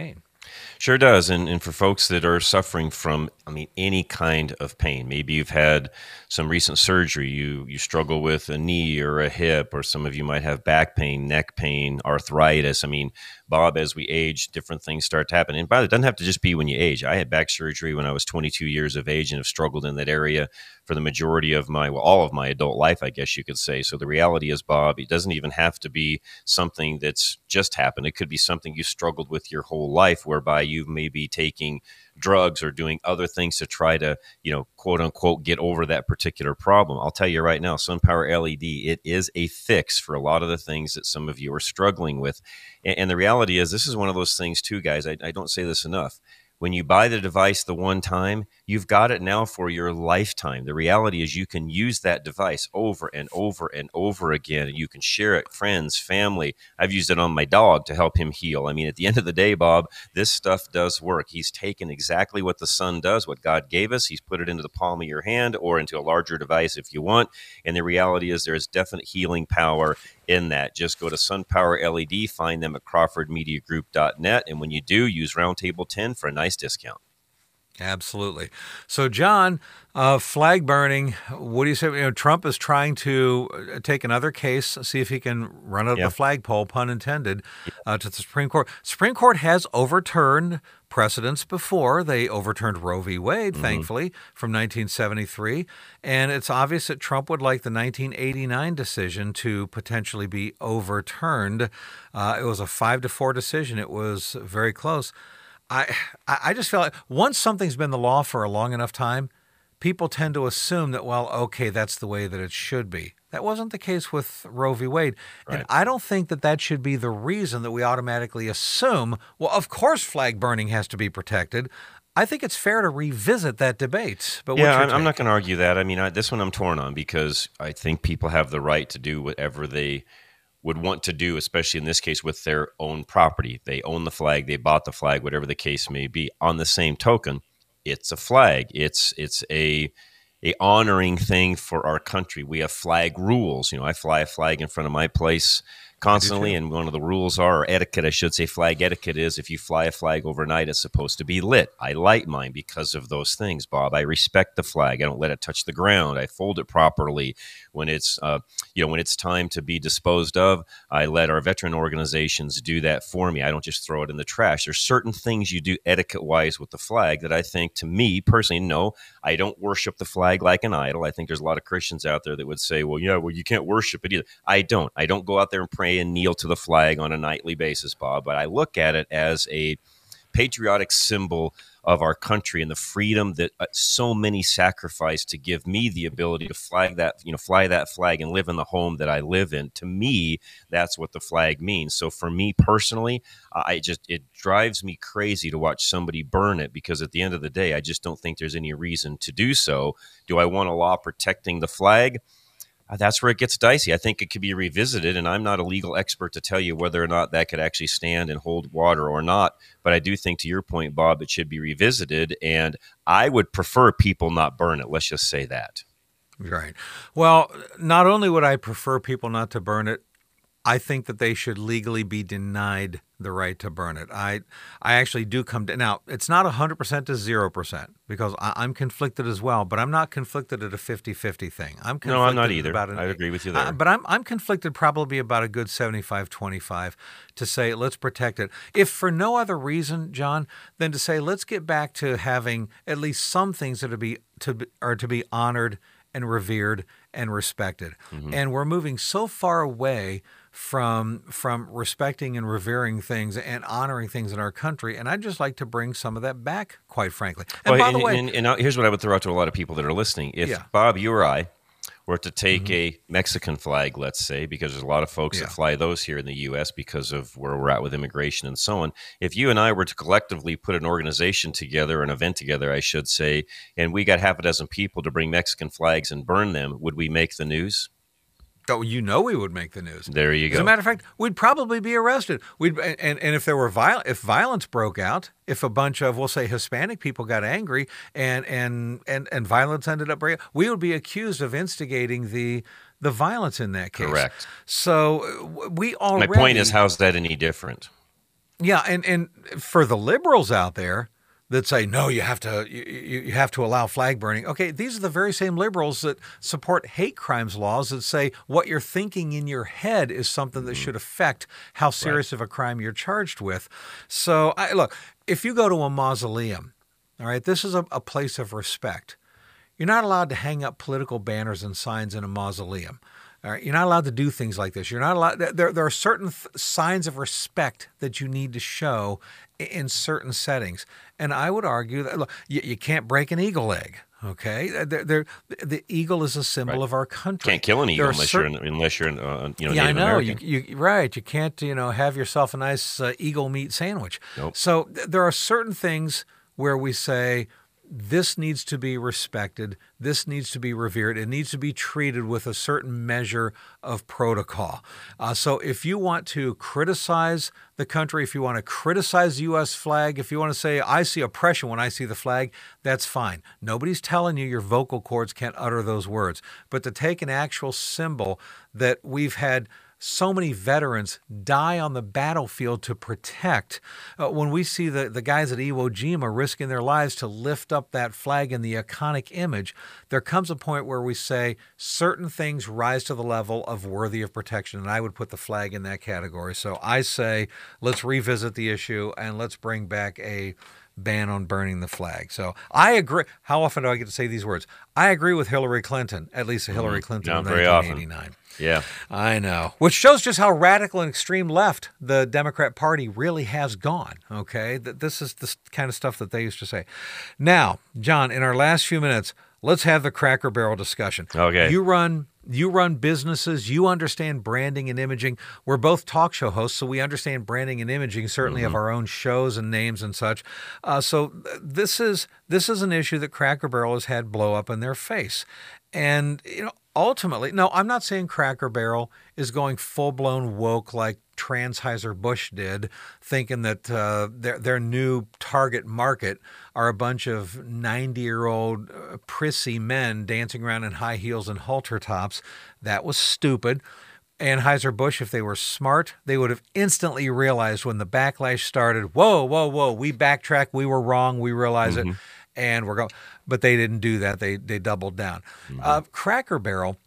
Sure does. And, and for folks that are suffering from, I mean, any kind of pain, maybe you've had some recent surgery, you you struggle with a knee or a hip, or some of you might have back pain, neck pain, arthritis. I mean, Bob, as we age, different things start to happen. And by the way, it doesn't have to just be when you age. I had back surgery when I was twenty-two years of age and have struggled in that area for the majority of my, well, all of my adult life, I guess you could say. So the reality is, Bob, it doesn't even have to be something that's just happened. It could be something you struggled with your whole life, whereby you may be taking drugs or doing other things to try to, you know, quote unquote, get over that particular problem. I'll tell you right now, SunPower L E D, it is a fix for a lot of the things that some of you are struggling with. And, and the reality is, this is one of those things too, guys. I, I don't say this enough. When you buy the device the one time, you've got it now for your lifetime. The reality is you can use that device over and over and over again. You can share it, friends, family. I've used it on my dog to help him heal. I mean, at the end of the day, Bob, this stuff does work. He's taken exactly what the sun does, what God gave us. He's put it into the palm of your hand or into a larger device if you want. And the reality is there's definite healing power in that. Just go to SunPower L E D, find them at Crawford Media Group dot net. And when you do, use Roundtable ten for a nice discount. Absolutely. So, John, uh, flag burning, what do you say? You know, Trump is trying to take another case, see if he can run up Yeah. the flagpole, pun intended, uh, to the Supreme Court. Supreme Court has overturned precedents before. They overturned Roe v. Wade, Mm-hmm. thankfully, from nineteen seventy-three. And it's obvious that Trump would like the nineteen eighty-nine decision to potentially be overturned. Uh, it was a five to four decision. It was very close. I I just feel like once something's been the law for a long enough time, people tend to assume that, well, okay, that's the way that it should be. That wasn't the case with Roe v. Wade. Right. And I don't think that that should be the reason that we automatically assume, well, of course flag burning has to be protected. I think it's fair to revisit that debate. But Yeah, what's your I'm, I'm take? not going to argue that. I mean, I, this one I'm torn on because I think people have the right to do whatever they would want to do, especially in this case with their own property. They own the flag, they bought the flag, whatever the case may be. On the same token, it's a flag. It's it's a a honoring thing for our country. We have flag rules. You know, I fly a flag in front of my place constantly, and one of the rules are, or etiquette, I should say, flag etiquette is if you fly a flag overnight, it's supposed to be lit. I light mine because of those things, Bob. I respect the flag. I don't let it touch the ground. I fold it properly. When it's, uh, you know, when it's time to be disposed of, I let our veteran organizations do that for me. I don't just throw it in the trash. There's certain things you do etiquette-wise with the flag that I think, to me personally, no, I don't worship the flag like an idol. I think there's a lot of Christians out there that would say, well, yeah, well, you can't worship it either. I don't. I don't go out there and pray and kneel to the flag on a nightly basis, Bob, but I look at it as a patriotic symbol of our country and the freedom that uh, so many sacrificed to give me the ability to flag that, you know, fly that flag and live in the home that I live in. To me, that's what the flag means. So for me personally, I just, it drives me crazy to watch somebody burn it, because at the end of the day, I just don't think there's any reason to do so. Do I want a law protecting the flag? Uh, that's where it gets dicey. I think it could be revisited, and I'm not a legal expert to tell you whether or not that could actually stand and hold water or not. But I do think, to your point, Bob, it should be revisited, and I would prefer people not burn it. Let's just say that. Right. Well, not only would I prefer people not to burn it, I think that they should legally be denied the right to burn it. I I actually do come to, now, it's not one hundred percent to zero percent, because I, I'm conflicted as well, but I'm not conflicted at a fifty-fifty thing. I'm conflicted No, I'm not either. About an, I agree with you there. Uh, but I'm I'm conflicted probably about a good seventy-five twenty-five to say, let's protect it. If for no other reason, John, than to say, let's get back to having at least some things that are, be, to, be, are to be honored and revered and respected. Mm-hmm. And we're moving so far away from from respecting and revering things and honoring things in our country. And I'd just like to bring some of that back, quite frankly. And well, by and, the way... And, and, and here's what I would throw out to a lot of people that are listening. If, Yeah. Bob, you or I were to take Mm-hmm. a Mexican flag, let's say, because there's a lot of folks Yeah. that fly those here in the U S because of where we're at with immigration and so on. If you and I were to collectively put an organization together, an event together, I should say, and we got half a dozen people to bring Mexican flags and burn them, would we make the news? Oh, you know we would make the news. There you As go. a matter of fact, we'd probably be arrested. We'd and, and if there were viol- if violence broke out, if a bunch of, we'll say, Hispanic people got angry and and and, and violence ended up breaking, we would be accused of instigating the the violence in that case. Correct. So uh, we My already. point is, how's that any different? Yeah, and, and for the liberals out there that say, no, you have to you, you have to allow flag burning. Okay, these are the very same liberals that support hate crimes laws that say what you're thinking in your head is something that should affect how serious right. of a crime you're charged with. So, I, look, if you go to a mausoleum, all right, this is a, a place of respect. You're not allowed to hang up political banners and signs in a mausoleum. All right, you're not allowed to do things like this. You're not allowed. There, there are certain th- signs of respect that you need to show in certain settings. And I would argue that look, you, you can't break an eagle egg. Okay, they're, they're, the eagle is a symbol right. of our country. Can't kill an eagle unless certain, you're in, unless you're in, uh, you know yeah, Native I know. American. You, you, right, you can't you know have yourself a nice uh, eagle meat sandwich. Nope. So th- there are certain things where we say, this needs to be respected. This needs to be revered. It needs to be treated with a certain measure of protocol. Uh, so if you want to criticize the country, if you want to criticize the U S flag, if you want to say, I see oppression when I see the flag, that's fine. Nobody's telling you your vocal cords can't utter those words. But to take an actual symbol that we've had so many veterans die on the battlefield to protect. Uh, when we see the, the guys at Iwo Jima risking their lives to lift up that flag in the iconic image, there comes a point where we say certain things rise to the level of worthy of protection, and I would put the flag in that category. So I say let's revisit the issue and let's bring back a ban on burning the flag. So I agree. How often do I get to say these words? I agree with Hillary Clinton, at least Hillary Clinton Not in very nineteen eighty-nine. often. Yeah. I know. Which shows just how radical and extreme left the Democrat Party really has gone, okay? This is the kind of stuff that they used to say. Now, John, in our last few minutes, let's have the Cracker Barrel discussion. Okay. You run you run businesses. You understand branding and imaging. We're both talk show hosts, so we understand branding and imaging, certainly mm-hmm. of our own shows and names and such. Uh, so this is this is an issue that Cracker Barrel has had blow up in their face. And, you know, ultimately, no, I'm not saying Cracker Barrel is going full-blown woke like Anheuser-Busch did, thinking that uh, their their new target market are a bunch of ninety-year-old uh, prissy men dancing around in high heels and halter tops. That was stupid. Anheuser-Busch, if they were smart, they would have instantly realized when the backlash started, whoa, whoa, whoa, we backtrack, we were wrong, we realize mm-hmm. it, and we're going. But they didn't do that. They they doubled down. Mm-hmm. Uh, Cracker Barrel,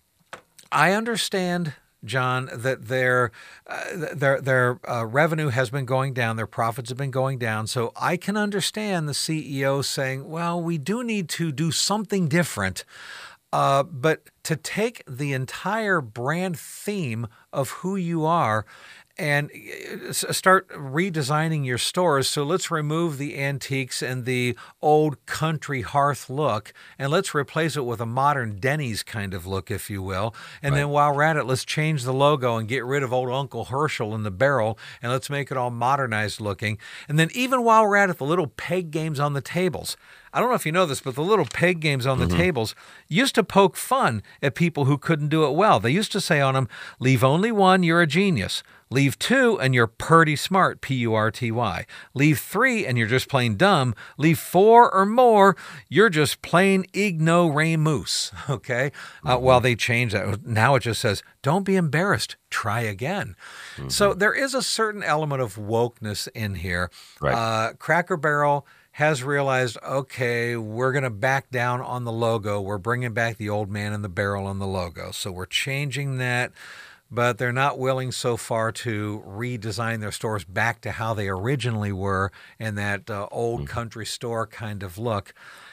I understand, John, that their uh, their their uh, revenue has been going down, their profits have been going down. So I can understand the C E O saying, "Well, we do need to do something different." Uh, but to take the entire brand theme of who you are and start redesigning your stores. So let's remove the antiques and the old country hearth look, and let's replace it with a modern Denny's kind of look, if you will. And right. then while we're at it, let's change the logo and get rid of old Uncle Herschel in the barrel, and let's make it all modernized looking. And then even while we're at it, the little peg games on the tables. I don't know if you know this, but the little peg games on the mm-hmm. tables used to poke fun at people who couldn't do it well. They used to say on them, leave only one, you're a genius. Leave two, and you're purty smart, P U R T Y. Leave three, and you're just plain dumb. Leave four or more, you're just plain ignoramus, okay? Mm-hmm. Uh, well, they changed that. Now it just says, don't be embarrassed. Try again. Mm-hmm. So there is a certain element of wokeness in here. Right. Uh, Cracker Barrel has realized, okay, we're going to back down on the logo. We're bringing back the old man in the barrel on the logo. So we're changing that, but they're not willing so far to redesign their stores back to how they originally were in that uh, old mm-hmm. country store kind of look.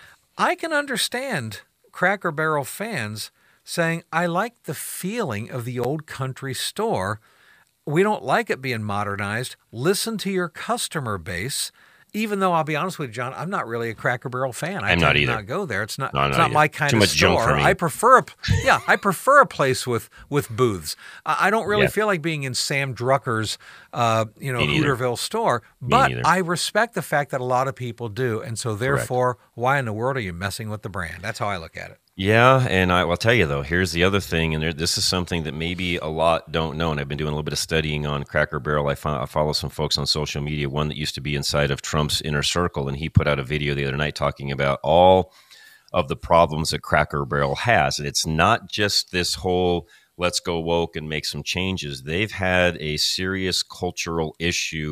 I can understand Cracker Barrel fans saying, I like the feeling of the old country store. We don't like it being modernized. Listen to your customer base. Even though I'll be honest with you, John, I'm not really a Cracker Barrel fan. I I'm not either. Not go there. It's not. No, it's not not my kind Too of much store. junk for me. I prefer. A, yeah, I prefer a place with with booths. I don't really yeah. feel like being in Sam Drucker's, uh, you know, Me Hooterville store. But neither. I respect the fact that a lot of people do, and so therefore, Correct. Why in the world are you messing with the brand? That's how I look at it. Yeah, and I will tell you, though, here's the other thing, and there, this is something that maybe a lot don't know, and I've been doing a little bit of studying on Cracker Barrel. I, fo- I follow some folks on social media, one that used to be inside of Trump's inner circle, and he put out a video the other night talking about all of the problems that Cracker Barrel has, and it's not just this whole let's go woke and make some changes. They've had a serious cultural issue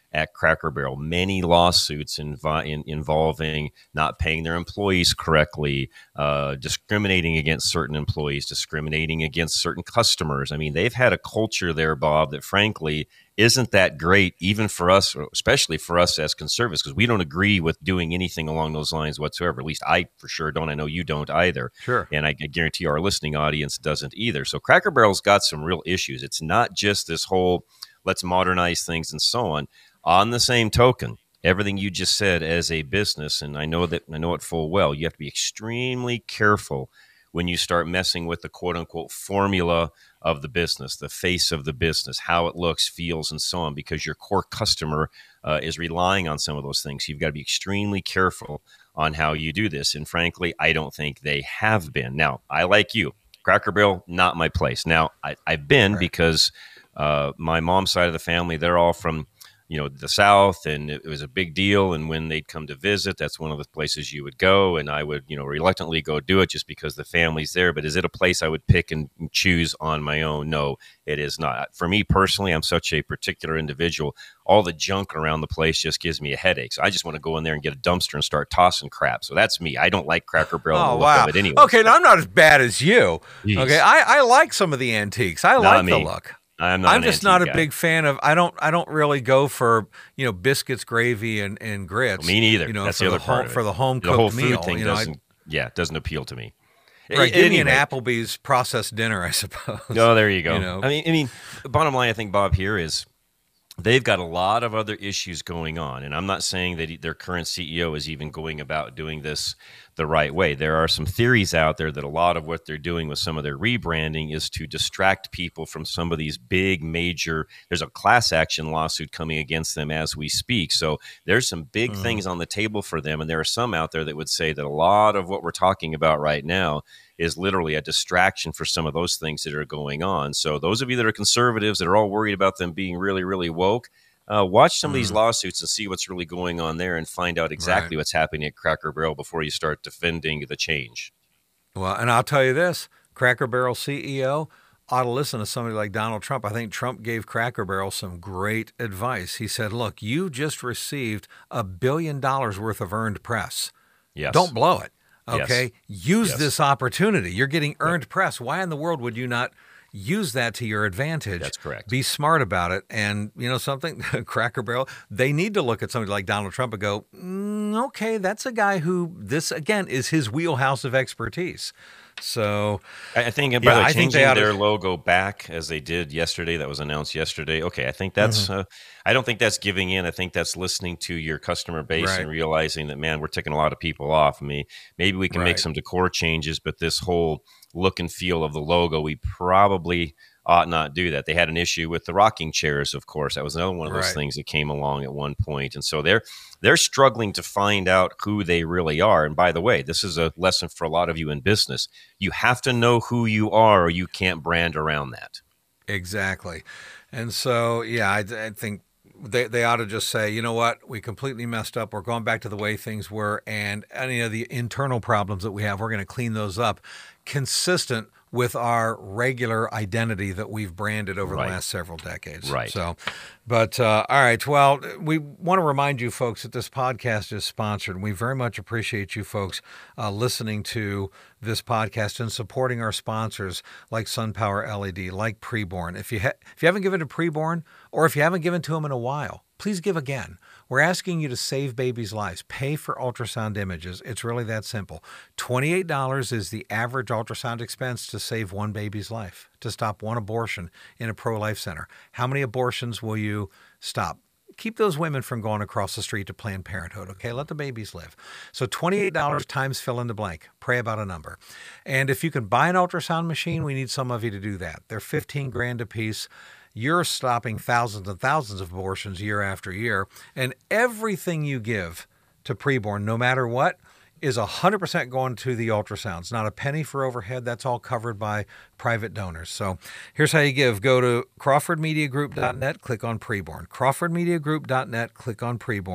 at Cracker Barrel. Many lawsuits invi- in, involving not paying their employees correctly, uh, discriminating against certain employees, discriminating against certain customers. I mean, they've had a culture there, Bob, that frankly isn't that great, even for us, especially for us as conservatives, because we don't agree with doing anything along those lines whatsoever. At least I for sure don't. I know you don't either. Sure. And I guarantee our listening audience doesn't either. So Cracker Barrel's got some real issues. It's not just this whole let's modernize things and so on. On the same token, everything you just said as a business, and I know that I know it full well, you have to be extremely careful when you start messing with the quote unquote formula of the business, the face of the business, how it looks, feels, and so on, because your core customer uh, is relying on some of those things. You've got to be extremely careful on how you do this. And frankly, I don't think they have been. Now, I like you. Cracker Barrel, not my place. Now, I, I've been right. because uh, my mom's side of the family, they're all from you know, the South, and it was a big deal. And when they'd come to visit, that's one of the places you would go. And I would, you know, reluctantly go do it just because the family's there. But is it a place I would pick and choose on my own? No, it is not. For me personally, I'm such a particular individual. All the junk around the place just gives me a headache. So I just want to go in there and get a dumpster and start tossing crap. So that's me. I don't like Cracker Barrel. Oh, the look wow. of it anyway. Okay, now I'm not as bad as you. Jeez. Okay, I, I like some of the antiques. I Not like me. the look. I'm, not I'm just an not a guy. big fan of. I don't. I don't really go for you know biscuits, gravy, and, and grits. Me neither. You know, That's for the the other part home, of it. for the home The cooked whole food meal. thing you know, doesn't. Yeah, it doesn't appeal to me. I, right, give me an Anyway. Applebee's processed dinner, I suppose. Oh, there you go. You know? I mean, I mean, the bottom line, I think, Bob, here is they've got a lot of other issues going on, and I'm not saying that their current C E O is even going about doing this the right way. There are some theories out there that a lot of what they're doing with some of their rebranding is to distract people from some of these big major, there's a class action lawsuit coming against them as we speak. So there's some big mm. things on the table for them. And there are some out there that would say that a lot of what we're talking about right now is literally a distraction for some of those things that are going on. So those of you that are conservatives that are all worried about them being really, really woke, Uh, watch some mm. of these lawsuits and see what's really going on there and find out exactly right. what's happening at Cracker Barrel before you start defending the change. Well, and I'll tell you this, Cracker Barrel C E O ought to listen to somebody like Donald Trump. I think Trump gave Cracker Barrel some great advice. He said, look, you just received a billion dollars worth of earned press. Yes. Don't blow it. Okay. Yes. Use yes. this opportunity. You're getting earned yep. press. Why in the world would you not use that to your advantage? That's correct. Be smart about it. And you know something, Cracker Barrel, they need to look at somebody like Donald Trump and go, mm, okay, that's a guy who this, again, is his wheelhouse of expertise. So I think by yeah, the I think changing they oughta, their logo back as they did yesterday, that was announced yesterday. Okay, I think that's. Mm-hmm. Uh, I don't think that's giving in. I think that's listening to your customer base right. and realizing that, man, we're taking a lot of people off. I mean, maybe we can right. make some decor changes, but this whole look and feel of the logo, we probably ought not do that. They had an issue with the rocking chairs, of course. That was another one of those right. things that came along at one point. And so they're they're struggling to find out who they really are. And by the way, this is a lesson for a lot of you in business. You have to know who you are or you can't brand around that. Exactly. And so, yeah, I, I think they they ought to just say, you know what, we completely messed up. We're going back to the way things were. And any of the internal problems that we have, we're going to clean those up consistent with our regular identity that we've branded over right. the last several decades. Right. So, but uh, all right. Well, we want to remind you folks that this podcast is sponsored. We very much appreciate you folks uh, listening to this podcast and supporting our sponsors like SunPower L E D, like Preborn. If you ha- if you haven't given to Preborn, or if you haven't given to them in a while, please give again. We're asking you to save babies' lives. Pay for ultrasound images. It's really that simple. twenty-eight dollars is the average ultrasound expense to save one baby's life, to stop one abortion in a pro-life center. How many abortions will you stop? Keep those women from going across the street to Planned Parenthood, okay? Let the babies live. So twenty-eight dollars times fill in the blank. Pray about a number. And if you can buy an ultrasound machine, we need some of you to do that. They're fifteen grand a piece. You're stopping thousands and thousands of abortions year after year. And everything you give to Preborn, no matter what, is one hundred percent going to the ultrasounds. Not a penny for overhead. That's all covered by private donors. So here's how you give. Go to crawford media group dot net, click on Preborn. crawford media group dot net, click on Preborn.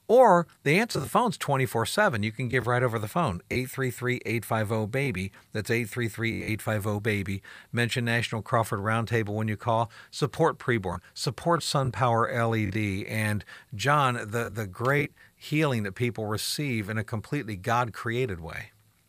Or they answer the phones twenty-four seven. You can give right over the phone, eight three three, eight five zero, BABY. That's eight three three, eight five zero, BABY. Mention National Crawford Roundtable when you call. Support Preborn. Support SunPower L E D. And, John, the, the great healing that people receive in a completely God-created way.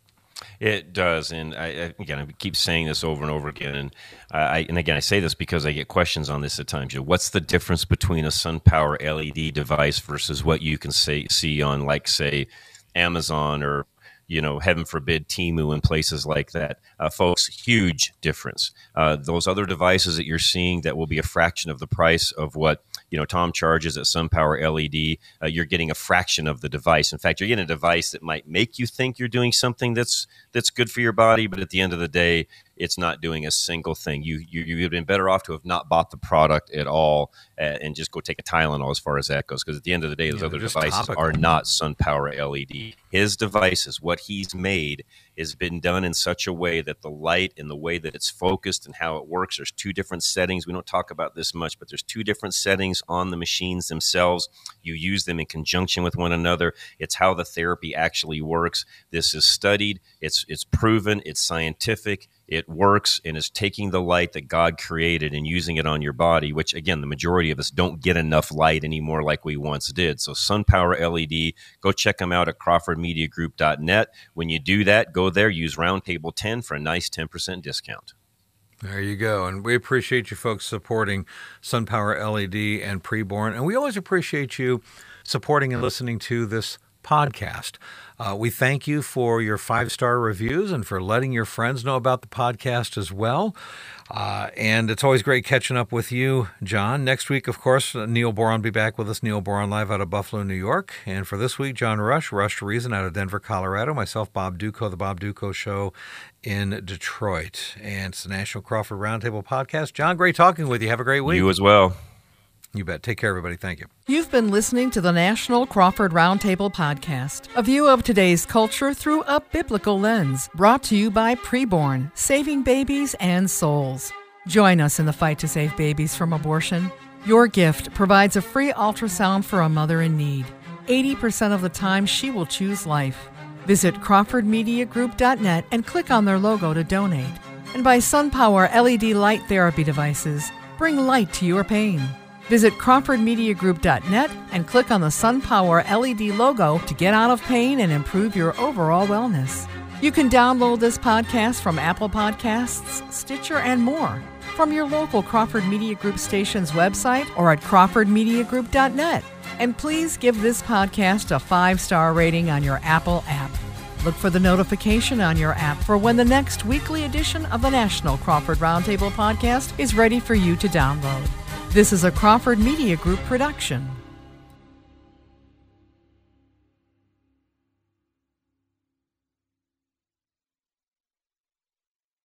It does, and I, again, I keep saying this over and over again, and I, and again, I say this because I get questions on this at times. You know, what's the difference between a SunPower L E D device versus what you can say, see on, like, say, Amazon or, you know, heaven forbid, Temu and places like that? Uh, folks, huge difference. Uh, those other devices that you're seeing that will be a fraction of the price of what, you know, Tom charges at SunPower L E D, uh, you're getting a fraction of the device. In fact, you're getting a device that might make you think you're doing something that's that's good for your body, but at the end of the day, it's not doing a single thing. You you you've been better off to have not bought the product at all uh, and just go take a Tylenol as far as that goes. Because at the end of the day, those yeah, other devices topical. are not SunPower L E D. His devices, what he's made, has been done in such a way that the light and the way that it's focused and how it works, there's two different settings. We don't talk about this much, but there's two different settings on the machines themselves. You use them in conjunction with one another. It's how the therapy actually works. This is studied. It's it's proven. It's scientific. It works, and is taking the light that God created and using it on your body, which, again, the majority of us don't get enough light anymore like we once did. So SunPower L E D, go check them out at Crawford Media Group dot net. When you do that, go there, use Roundtable ten for a nice ten percent discount. There you go. And we appreciate you folks supporting SunPower L E D and Preborn. And we always appreciate you supporting and listening to this podcast. Uh, we thank you for your five-star reviews and for letting your friends know about the podcast as well. Uh, and it's always great catching up with you, John. Next week, of course, Neil Boron will be back with us. Neil Boron live out of Buffalo, New York. And for this week, John Rush, Rush to Reason out of Denver, Colorado. Myself, Bob Duco, The Bob Duco Show in Detroit. And it's the National Crawford Roundtable Podcast. John, great talking with you. Have a great week. You as well. You bet. Take care, everybody. Thank you. You've been listening to the National Crawford Roundtable Podcast, a view of today's culture through a biblical lens, brought to you by Preborn, saving babies and souls. Join us in the fight to save babies from abortion. Your gift provides a free ultrasound for a mother in need. eighty percent of the time, she will choose life. Visit Crawford Media Group dot net and click on their logo to donate. And buy SunPower L E D light therapy devices. Bring light to your pain. Visit Crawford Media Group dot net and click on the SunPower L E D logo to get out of pain and improve your overall wellness. You can download this podcast from Apple Podcasts, Stitcher, and more from your local Crawford Media Group station's website or at Crawford Media Group dot net. And please give this podcast a five-star rating on your Apple app. Look for the notification on your app for when the next weekly edition of the National Crawford Roundtable Podcast is ready for you to download. This is a Crawford Media Group production.